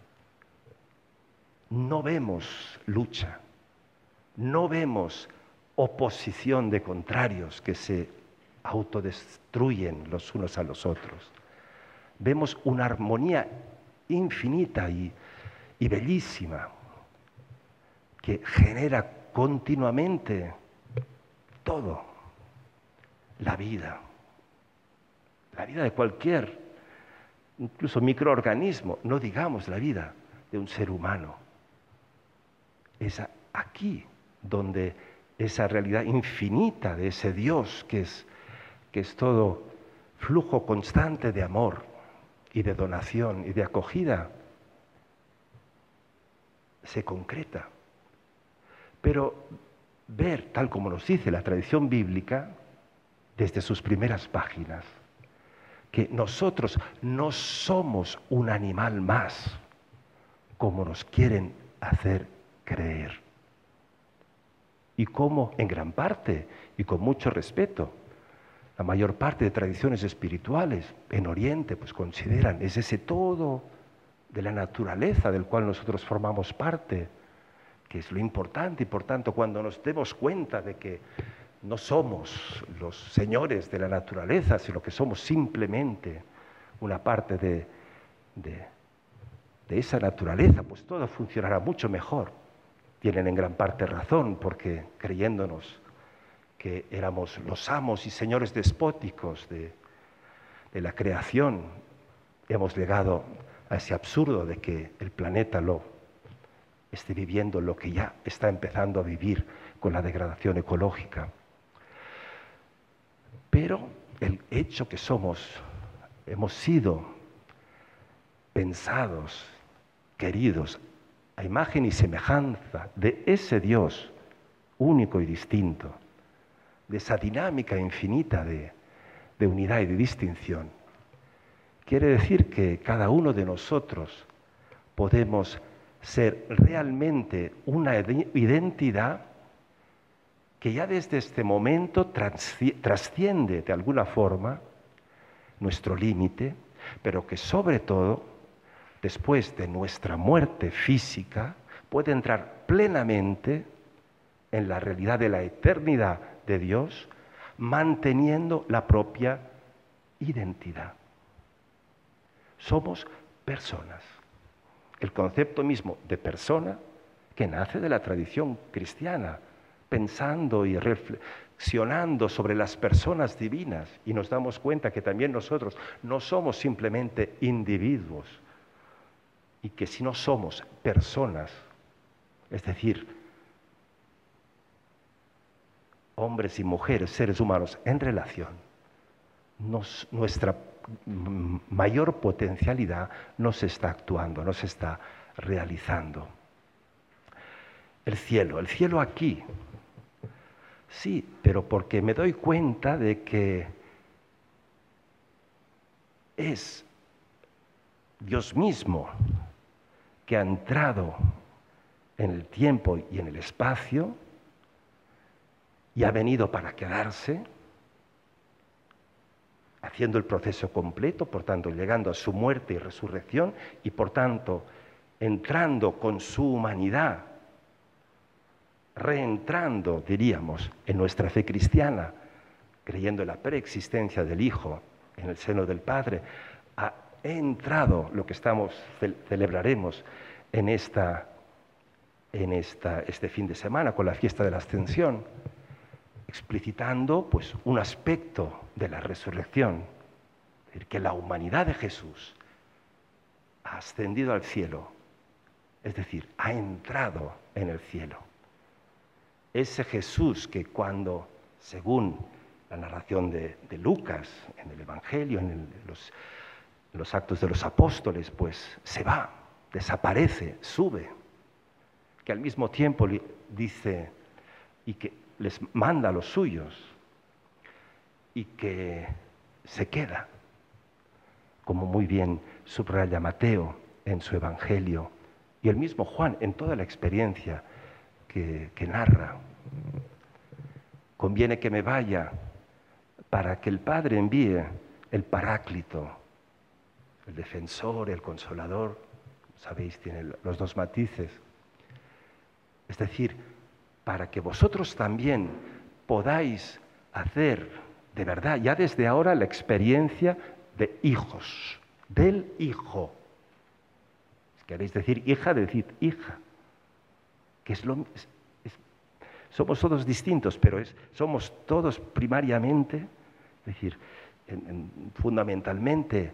no vemos lucha, no vemos oposición de contrarios que se autodestruyen los unos a los otros. Vemos una armonía infinita y, y bellísima que genera continuamente todo, la vida, la vida de cualquier, incluso microorganismo, no digamos la vida de un ser humano. Es aquí donde esa realidad infinita de ese Dios que es, que es todo flujo constante de amor y de donación y de acogida, se concreta. Pero ver, tal como nos dice la tradición bíblica, desde sus primeras páginas, que nosotros no somos un animal más, como nos quieren hacer creer. Y como en gran parte, y con mucho respeto, la mayor parte de tradiciones espirituales en Oriente pues consideran es ese todo de la naturaleza del cual nosotros formamos parte, que es lo importante, y por tanto cuando nos demos cuenta de que no somos los señores de la naturaleza, sino que somos simplemente una parte de, de, de esa naturaleza, pues todo funcionará mucho mejor. Tienen en gran parte razón, porque creyéndonos que éramos los amos y señores despóticos de, de la creación, hemos llegado a ese absurdo de que el planeta lo esté viviendo lo que ya está empezando a vivir con la degradación ecológica. Pero el hecho que somos, hemos sido pensados, queridos, a imagen y semejanza de ese Dios único y distinto, de esa dinámica infinita de, de unidad y de distinción, quiere decir que cada uno de nosotros podemos ser realmente una identidad que ya desde este momento trasciende de alguna forma nuestro límite, pero que sobre todo, después de nuestra muerte física, puede entrar plenamente en la realidad de la eternidad de Dios, manteniendo la propia identidad. Somos personas. El concepto mismo de persona que nace de la tradición cristiana, pensando y reflexionando sobre las personas divinas, y nos damos cuenta que también nosotros no somos simplemente individuos, y que si no somos personas, es decir, hombres y mujeres, seres humanos en relación, nos, nuestra mayor potencialidad no se está actuando, no se está realizando. El cielo, el cielo aquí, sí, pero porque me doy cuenta de que es Dios mismo que ha entrado en el tiempo y en el espacio y ha venido para quedarse, haciendo el proceso completo, por tanto, llegando a su muerte y resurrección, y por tanto, entrando con su humanidad, reentrando, diríamos, en nuestra fe cristiana, creyendo en la preexistencia del Hijo en el seno del Padre, ha entrado, lo que estamos, celebraremos en, esta, en esta, este fin de semana, con la fiesta de la Ascensión, explicitando pues, un aspecto de la resurrección, es decir, que la humanidad de Jesús ha ascendido al cielo, es decir, ha entrado en el cielo. Ese Jesús que cuando, según la narración de, de Lucas, en el Evangelio, en, el, los, en los Actos de los Apóstoles, pues se va, desaparece, sube, que al mismo tiempo dice y que les manda a los suyos y que se queda, como muy bien subraya Mateo en su Evangelio y el mismo Juan en toda la experiencia que, que narra. Conviene que me vaya para que el Padre envíe el Paráclito, el defensor, el consolador, sabéis, tiene los dos matices. Es decir, para que vosotros también podáis hacer de verdad, ya desde ahora, la experiencia de hijos, del Hijo. Si queréis decir hija, decid hija, que es lo es, es, somos todos distintos, pero es, somos todos primariamente, es decir, en, en, fundamentalmente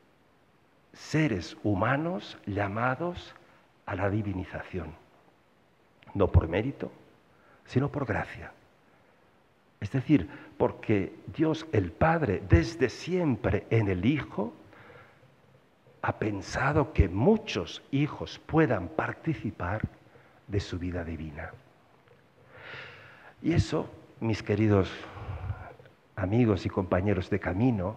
seres humanos llamados a la divinización, no por mérito, sino por gracia. Es decir, porque Dios el Padre, desde siempre en el Hijo, ha pensado que muchos hijos puedan participar de su vida divina. Y eso, mis queridos amigos y compañeros de camino,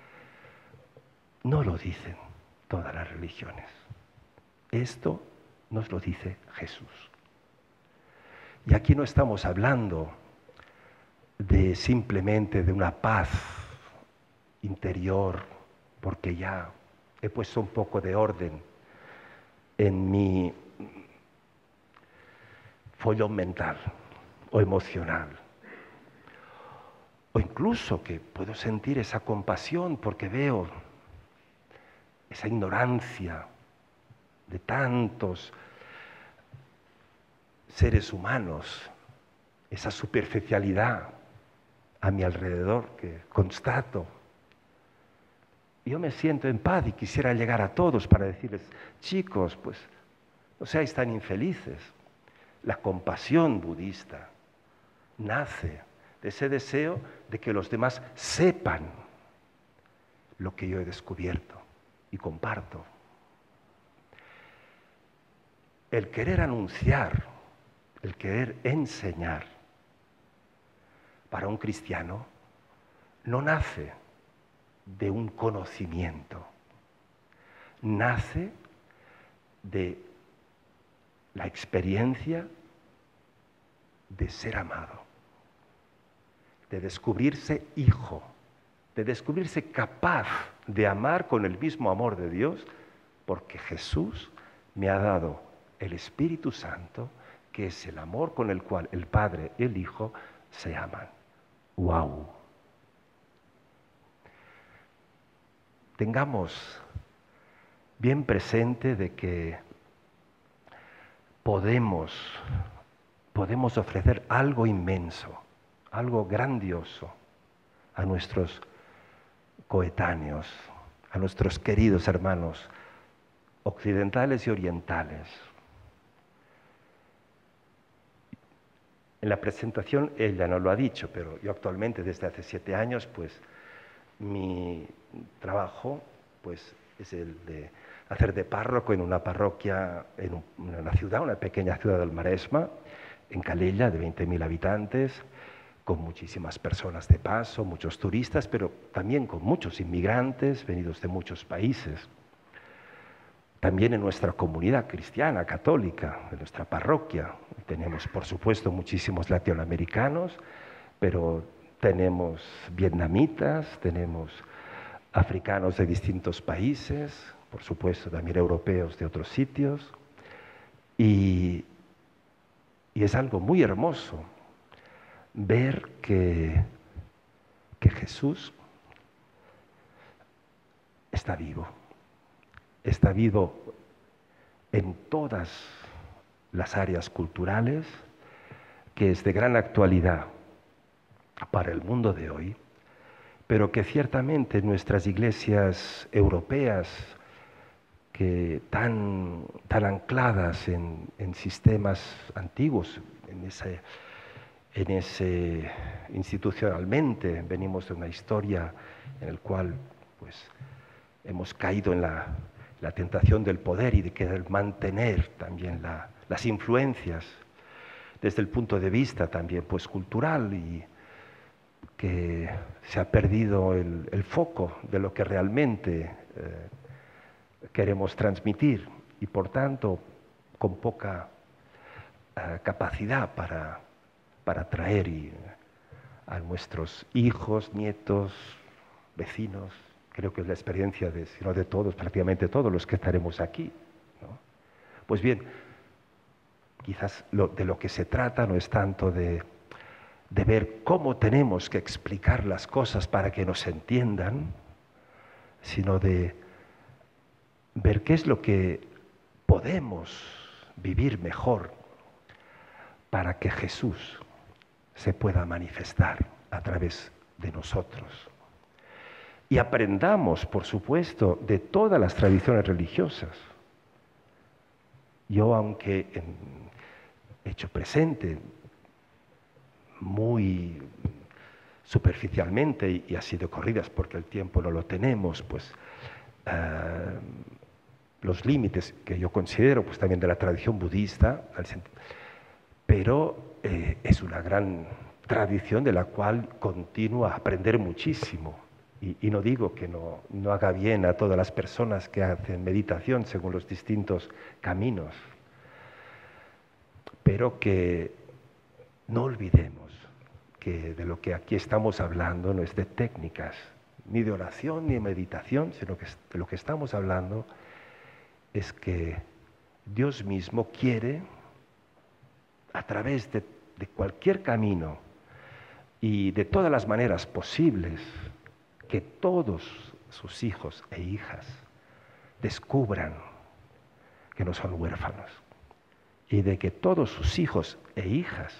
no lo dicen todas las religiones. Esto nos lo dice Jesús. Y aquí no estamos hablando de simplemente de una paz interior, porque ya he puesto un poco de orden en mi follón mental o emocional. O incluso que puedo sentir esa compasión porque veo esa ignorancia de tantos seres humanos, esa superficialidad a mi alrededor que constato. yo me siento en paz y quisiera llegar a todos para decirles, chicos, pues no seáis tan infelices. La compasión budista nace de ese deseo de que los demás sepan lo que yo he descubierto y comparto. El querer anunciar, el querer enseñar, para un cristiano no nace de un conocimiento, nace de la experiencia de ser amado, de descubrirse hijo, de descubrirse capaz de amar con el mismo amor de Dios, porque Jesús me ha dado el Espíritu Santo, que es el amor con el cual el Padre y el Hijo se aman. ¡Wow! Tengamos bien presente de que podemos, podemos ofrecer algo inmenso, algo grandioso a nuestros coetáneos, a nuestros queridos hermanos occidentales y orientales. En la presentación ella no lo ha dicho, pero yo actualmente desde hace siete años, pues mi trabajo pues, es el de hacer de párroco en una parroquia, en una ciudad, una pequeña ciudad del Maresma, en Calella, de veinte mil habitantes, con muchísimas personas de paso, muchos turistas, pero también con muchos inmigrantes venidos de muchos países. También en nuestra comunidad cristiana, católica, en nuestra parroquia, tenemos por supuesto muchísimos latinoamericanos, pero tenemos vietnamitas, tenemos africanos de distintos países, por supuesto también europeos de otros sitios, y, y es algo muy hermoso ver que, que Jesús está vivo, está vivo en todas las áreas culturales, que es de gran actualidad para el mundo de hoy, pero que ciertamente nuestras iglesias europeas, que tan, tan ancladas en, en sistemas antiguos, en ese, en ese institucionalmente venimos de una historia en la cual pues, hemos caído en la, la tentación del poder y de querer mantener también la, las influencias desde el punto de vista también pues, cultural, y que se ha perdido el, el foco de lo que realmente eh, queremos transmitir, y por tanto con poca eh, capacidad para, para atraer y, a nuestros hijos, nietos, vecinos. Creo que es la experiencia de, sino de todos, prácticamente todos los que estaremos aquí, ¿no? Pues bien, quizás lo, de lo que se trata no es tanto de, de ver cómo tenemos que explicar las cosas para que nos entiendan, sino de ver qué es lo que podemos vivir mejor para que Jesús se pueda manifestar a través de nosotros. Y aprendamos, por supuesto, de todas las tradiciones religiosas. Yo, aunque en, hecho presente muy superficialmente y, y así de corridas, porque el tiempo no lo tenemos, pues uh, los límites que yo considero pues también de la tradición budista, pero eh, es una gran tradición de la cual continúo a aprender muchísimo. Y, y no digo que no, no haga bien a todas las personas que hacen meditación según los distintos caminos, pero que no olvidemos que de lo que aquí estamos hablando no es de técnicas, ni de oración, ni de meditación, sino que de lo que estamos hablando es que Dios mismo quiere, a través de, de cualquier camino y de todas las maneras posibles, que todos sus hijos e hijas descubran que no son huérfanos, y de que todos sus hijos e hijas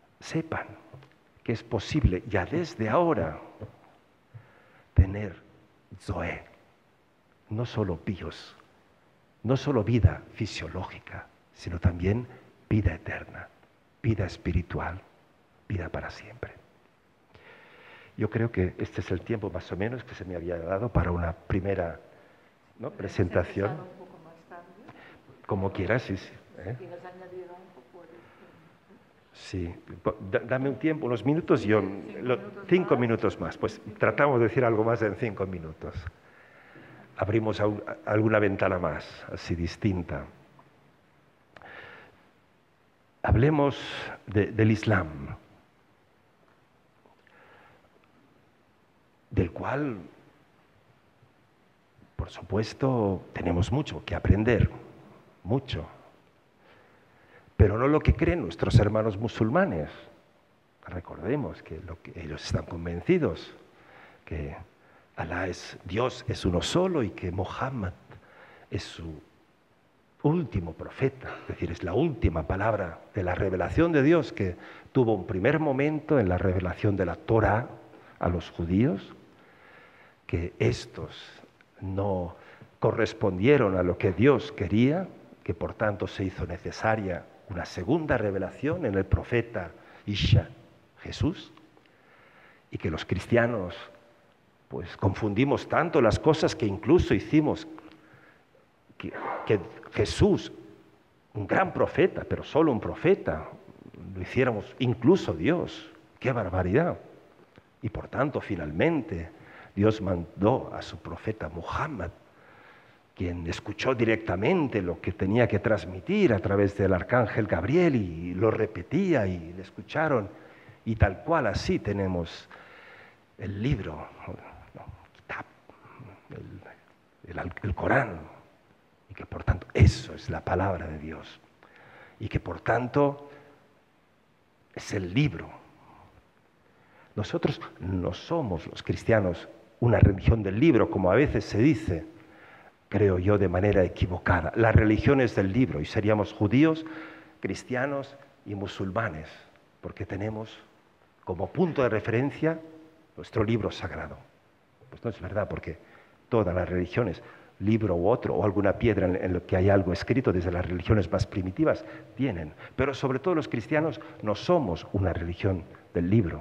sepan que es posible ya desde ahora tener zoe, no solo bios, no solo vida fisiológica, sino también vida eterna, vida espiritual, vida para siempre. Yo creo que este es el tiempo más o menos que se me había dado para una primera, ¿no?, presentación. Un poco más tarde. Como quieras, sí, sí. ¿eh? ¿Quieres añadir algo? Puedes. Sí, D- dame un tiempo, unos minutos, yo, Cinco lo- minutos cinco más. minutos más. Pues tratamos de decir algo más en cinco minutos. Abrimos a un- a alguna ventana más, así distinta. Hablemos de- del Islam, del cual, por supuesto, tenemos mucho que aprender, mucho. Pero no lo que creen nuestros hermanos musulmanes. Recordemos que, lo que ellos están convencidos que Alá es Dios, es uno solo, y que Mohammed es su último profeta, es decir, es la última palabra de la revelación de Dios, que tuvo un primer momento en la revelación de la Torá a los judíos, que estos no correspondieron a lo que Dios quería, que por tanto se hizo necesaria una segunda revelación en el profeta Isha, Jesús, y que los cristianos pues confundimos tanto las cosas que incluso hicimos que, que Jesús, un gran profeta, pero solo un profeta, lo hiciéramos incluso Dios. ¡Qué barbaridad! Y por tanto, finalmente, Dios mandó a su profeta Muhammad, quien escuchó directamente lo que tenía que transmitir a través del arcángel Gabriel y lo repetía y le escucharon. Y tal cual así tenemos el libro, no, Kitab, el, el, el Corán, y que por tanto eso es la palabra de Dios, y que por tanto es el libro. Nosotros no somos los cristianos una religión del libro, como a veces se dice, creo yo, de manera equivocada. La religión es del libro y seríamos judíos, cristianos y musulmanes, porque tenemos como punto de referencia nuestro libro sagrado. Pues no es verdad, porque todas las religiones, libro u otro, o alguna piedra en, en lo que hay algo escrito, desde las religiones más primitivas, tienen. Pero sobre todo los cristianos no somos una religión del libro.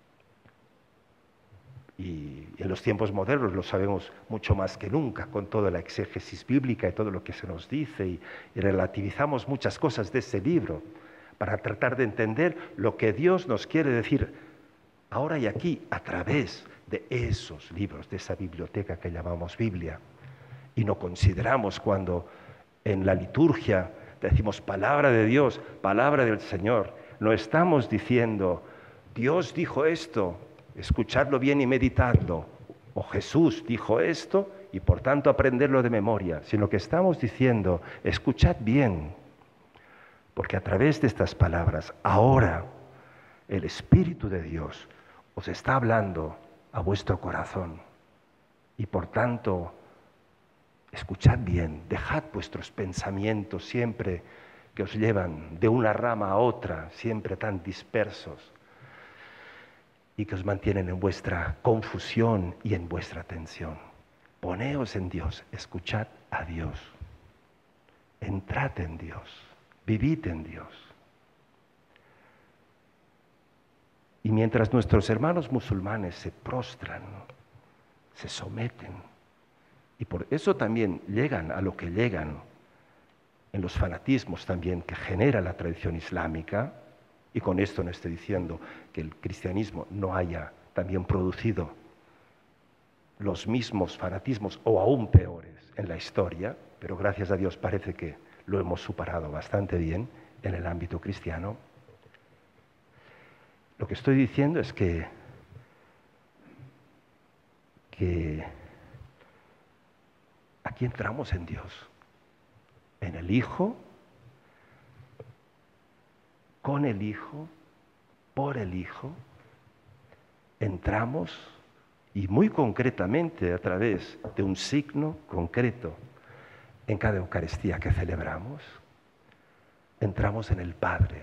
Y en los tiempos modernos lo sabemos mucho más que nunca, con toda la exégesis bíblica y todo lo que se nos dice, y, y relativizamos muchas cosas de ese libro para tratar de entender lo que Dios nos quiere decir ahora y aquí a través de esos libros, de esa biblioteca que llamamos Biblia. Y no consideramos cuando en la liturgia decimos palabra de Dios, palabra del Señor, no estamos diciendo Dios dijo esto, escuchadlo bien y meditadlo, o Jesús dijo esto y por tanto aprenderlo de memoria, sino que estamos diciendo escuchad bien, porque a través de estas palabras ahora el Espíritu de Dios os está hablando a vuestro corazón y por tanto escuchad bien, dejad vuestros pensamientos siempre que os llevan de una rama a otra, siempre tan dispersos, y que os mantienen en vuestra confusión y en vuestra tensión. Poneos en Dios, escuchad a Dios, entrad en Dios, vivid en Dios. Y mientras nuestros hermanos musulmanes se prostran, se someten, y por eso también llegan a lo que llegan en los fanatismos también que genera la tradición islámica, y con esto no estoy diciendo que el cristianismo no haya también producido los mismos fanatismos o aún peores en la historia, pero gracias a Dios parece que lo hemos superado bastante bien en el ámbito cristiano. Lo que estoy diciendo es que, que aquí entramos en Dios, en el Hijo, con el Hijo, por el Hijo, entramos y muy concretamente a través de un signo concreto en cada Eucaristía que celebramos, entramos en el Padre.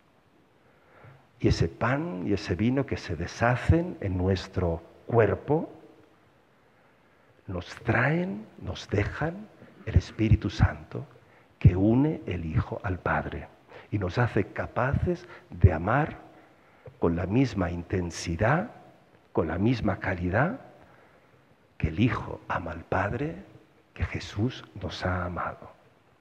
Y ese pan y ese vino que se deshacen en nuestro cuerpo nos traen, nos dejan el Espíritu Santo que une el Hijo al Padre y nos hace capaces de amar con la misma intensidad, con la misma calidad que el Hijo ama al Padre, que Jesús nos ha amado.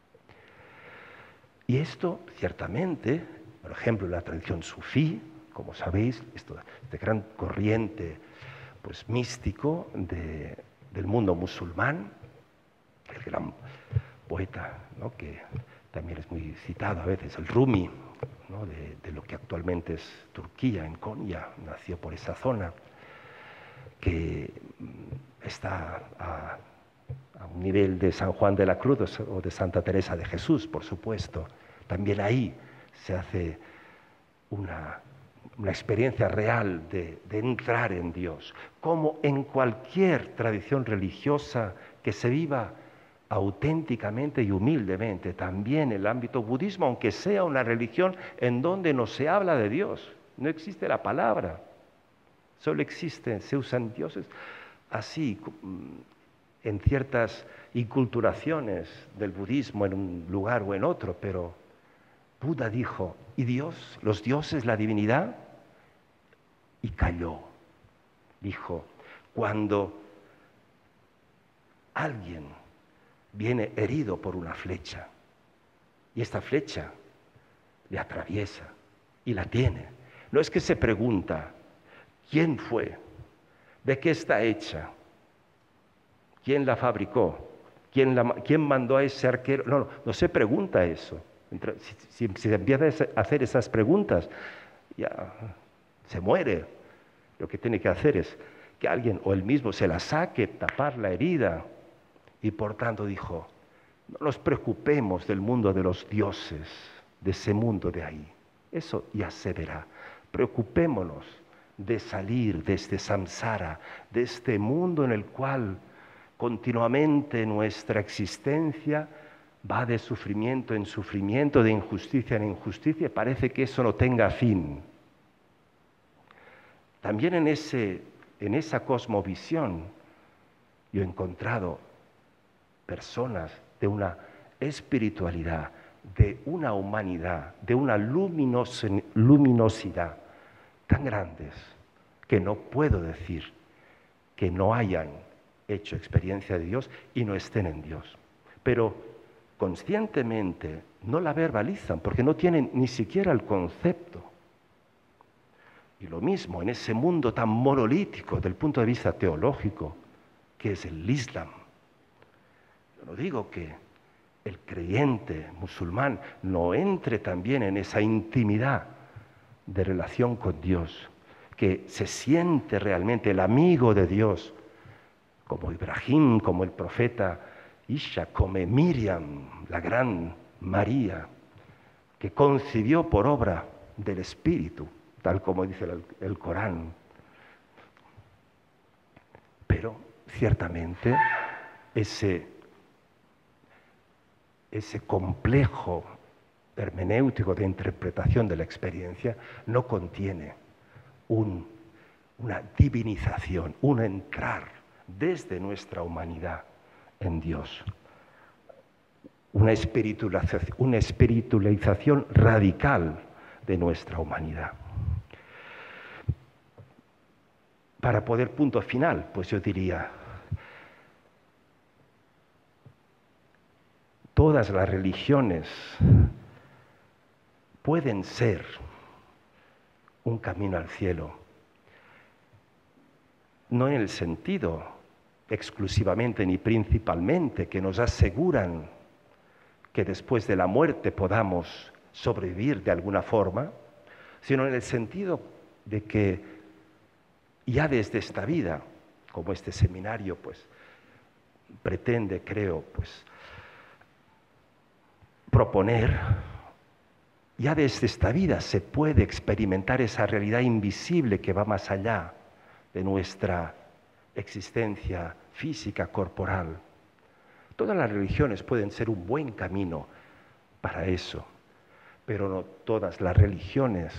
Y esto, ciertamente, por ejemplo, en la tradición sufí, como sabéis, esto, este gran corriente pues, místico de, del mundo musulmán, el gran poeta, ¿no?, que también es muy citado a veces, el Rumi, ¿no?, de, de lo que actualmente es Turquía, en Konya, nació por esa zona, que está a, a un nivel de San Juan de la Cruz o de Santa Teresa de Jesús, por supuesto. También ahí se hace una, una experiencia real de, de entrar en Dios, como en cualquier tradición religiosa que se viva auténticamente y humildemente, también en el ámbito budismo, aunque sea una religión en donde no se habla de Dios, no existe la palabra, solo existen, se usan dioses así, en ciertas inculturaciones del budismo en un lugar o en otro, pero Buda dijo, ¿y Dios, los dioses, la divinidad? Y calló. Dijo, cuando alguien viene herido por una flecha y esta flecha le atraviesa y la tiene, no es que se pregunta, ¿quién fue? ¿De qué está hecha? ¿Quién la fabricó? ¿Quién, la, quién mandó a ese arquero? No, no, no se pregunta eso. Si, si, si se empieza a hacer esas preguntas, ya se muere. Lo que tiene que hacer es que alguien o él mismo se la saque, tapar la herida. Y por tanto dijo, no nos preocupemos del mundo de los dioses, de ese mundo de ahí. Eso ya se verá. Preocupémonos de salir de este samsara, de este mundo en el cual continuamente nuestra existencia va de sufrimiento en sufrimiento, de injusticia en injusticia, parece que eso no tenga fin. También en, ese, en esa cosmovisión yo he encontrado personas de una espiritualidad, de una humanidad, de una luminos, luminosidad tan grandes que no puedo decir que no hayan hecho experiencia de Dios y no estén en Dios. Pero conscientemente no la verbalizan porque no tienen ni siquiera el concepto. Y lo mismo en ese mundo tan monolítico desde el punto de vista teológico que es el Islam. Yo no digo que el creyente musulmán no entre también en esa intimidad de relación con Dios, que se siente realmente el amigo de Dios, como Ibrahim, como el profeta Isha, como Miriam, la gran María, que concibió por obra del Espíritu, tal como dice el, el Corán. Pero ciertamente ese, ese complejo hermenéutico de interpretación de la experiencia no contiene un, una divinización, un entrar desde nuestra humanidad en Dios. Una espiritualización, una espiritualización radical de nuestra humanidad. Para poner punto final, pues yo diría, todas las religiones pueden ser un camino al cielo, no en el sentido exclusivamente ni principalmente que nos aseguran que después de la muerte podamos sobrevivir de alguna forma, sino en el sentido de que ya desde esta vida, como este seminario pues pretende, creo, pues proponer, ya desde esta vida se puede experimentar esa realidad invisible que va más allá de nuestra existencia física, corporal. Todas las religiones pueden ser un buen camino para eso, pero no todas las religiones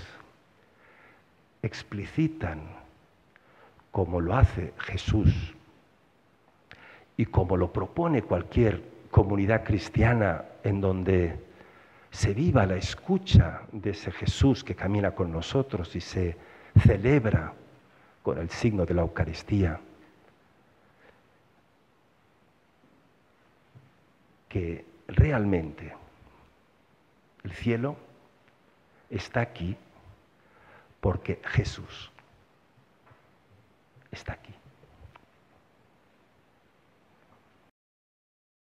explicitan como lo hace Jesús y como lo propone cualquier comunidad cristiana en donde se viva la escucha de ese Jesús que camina con nosotros y se celebra con el signo de la Eucaristía, que realmente el cielo está aquí porque Jesús está aquí.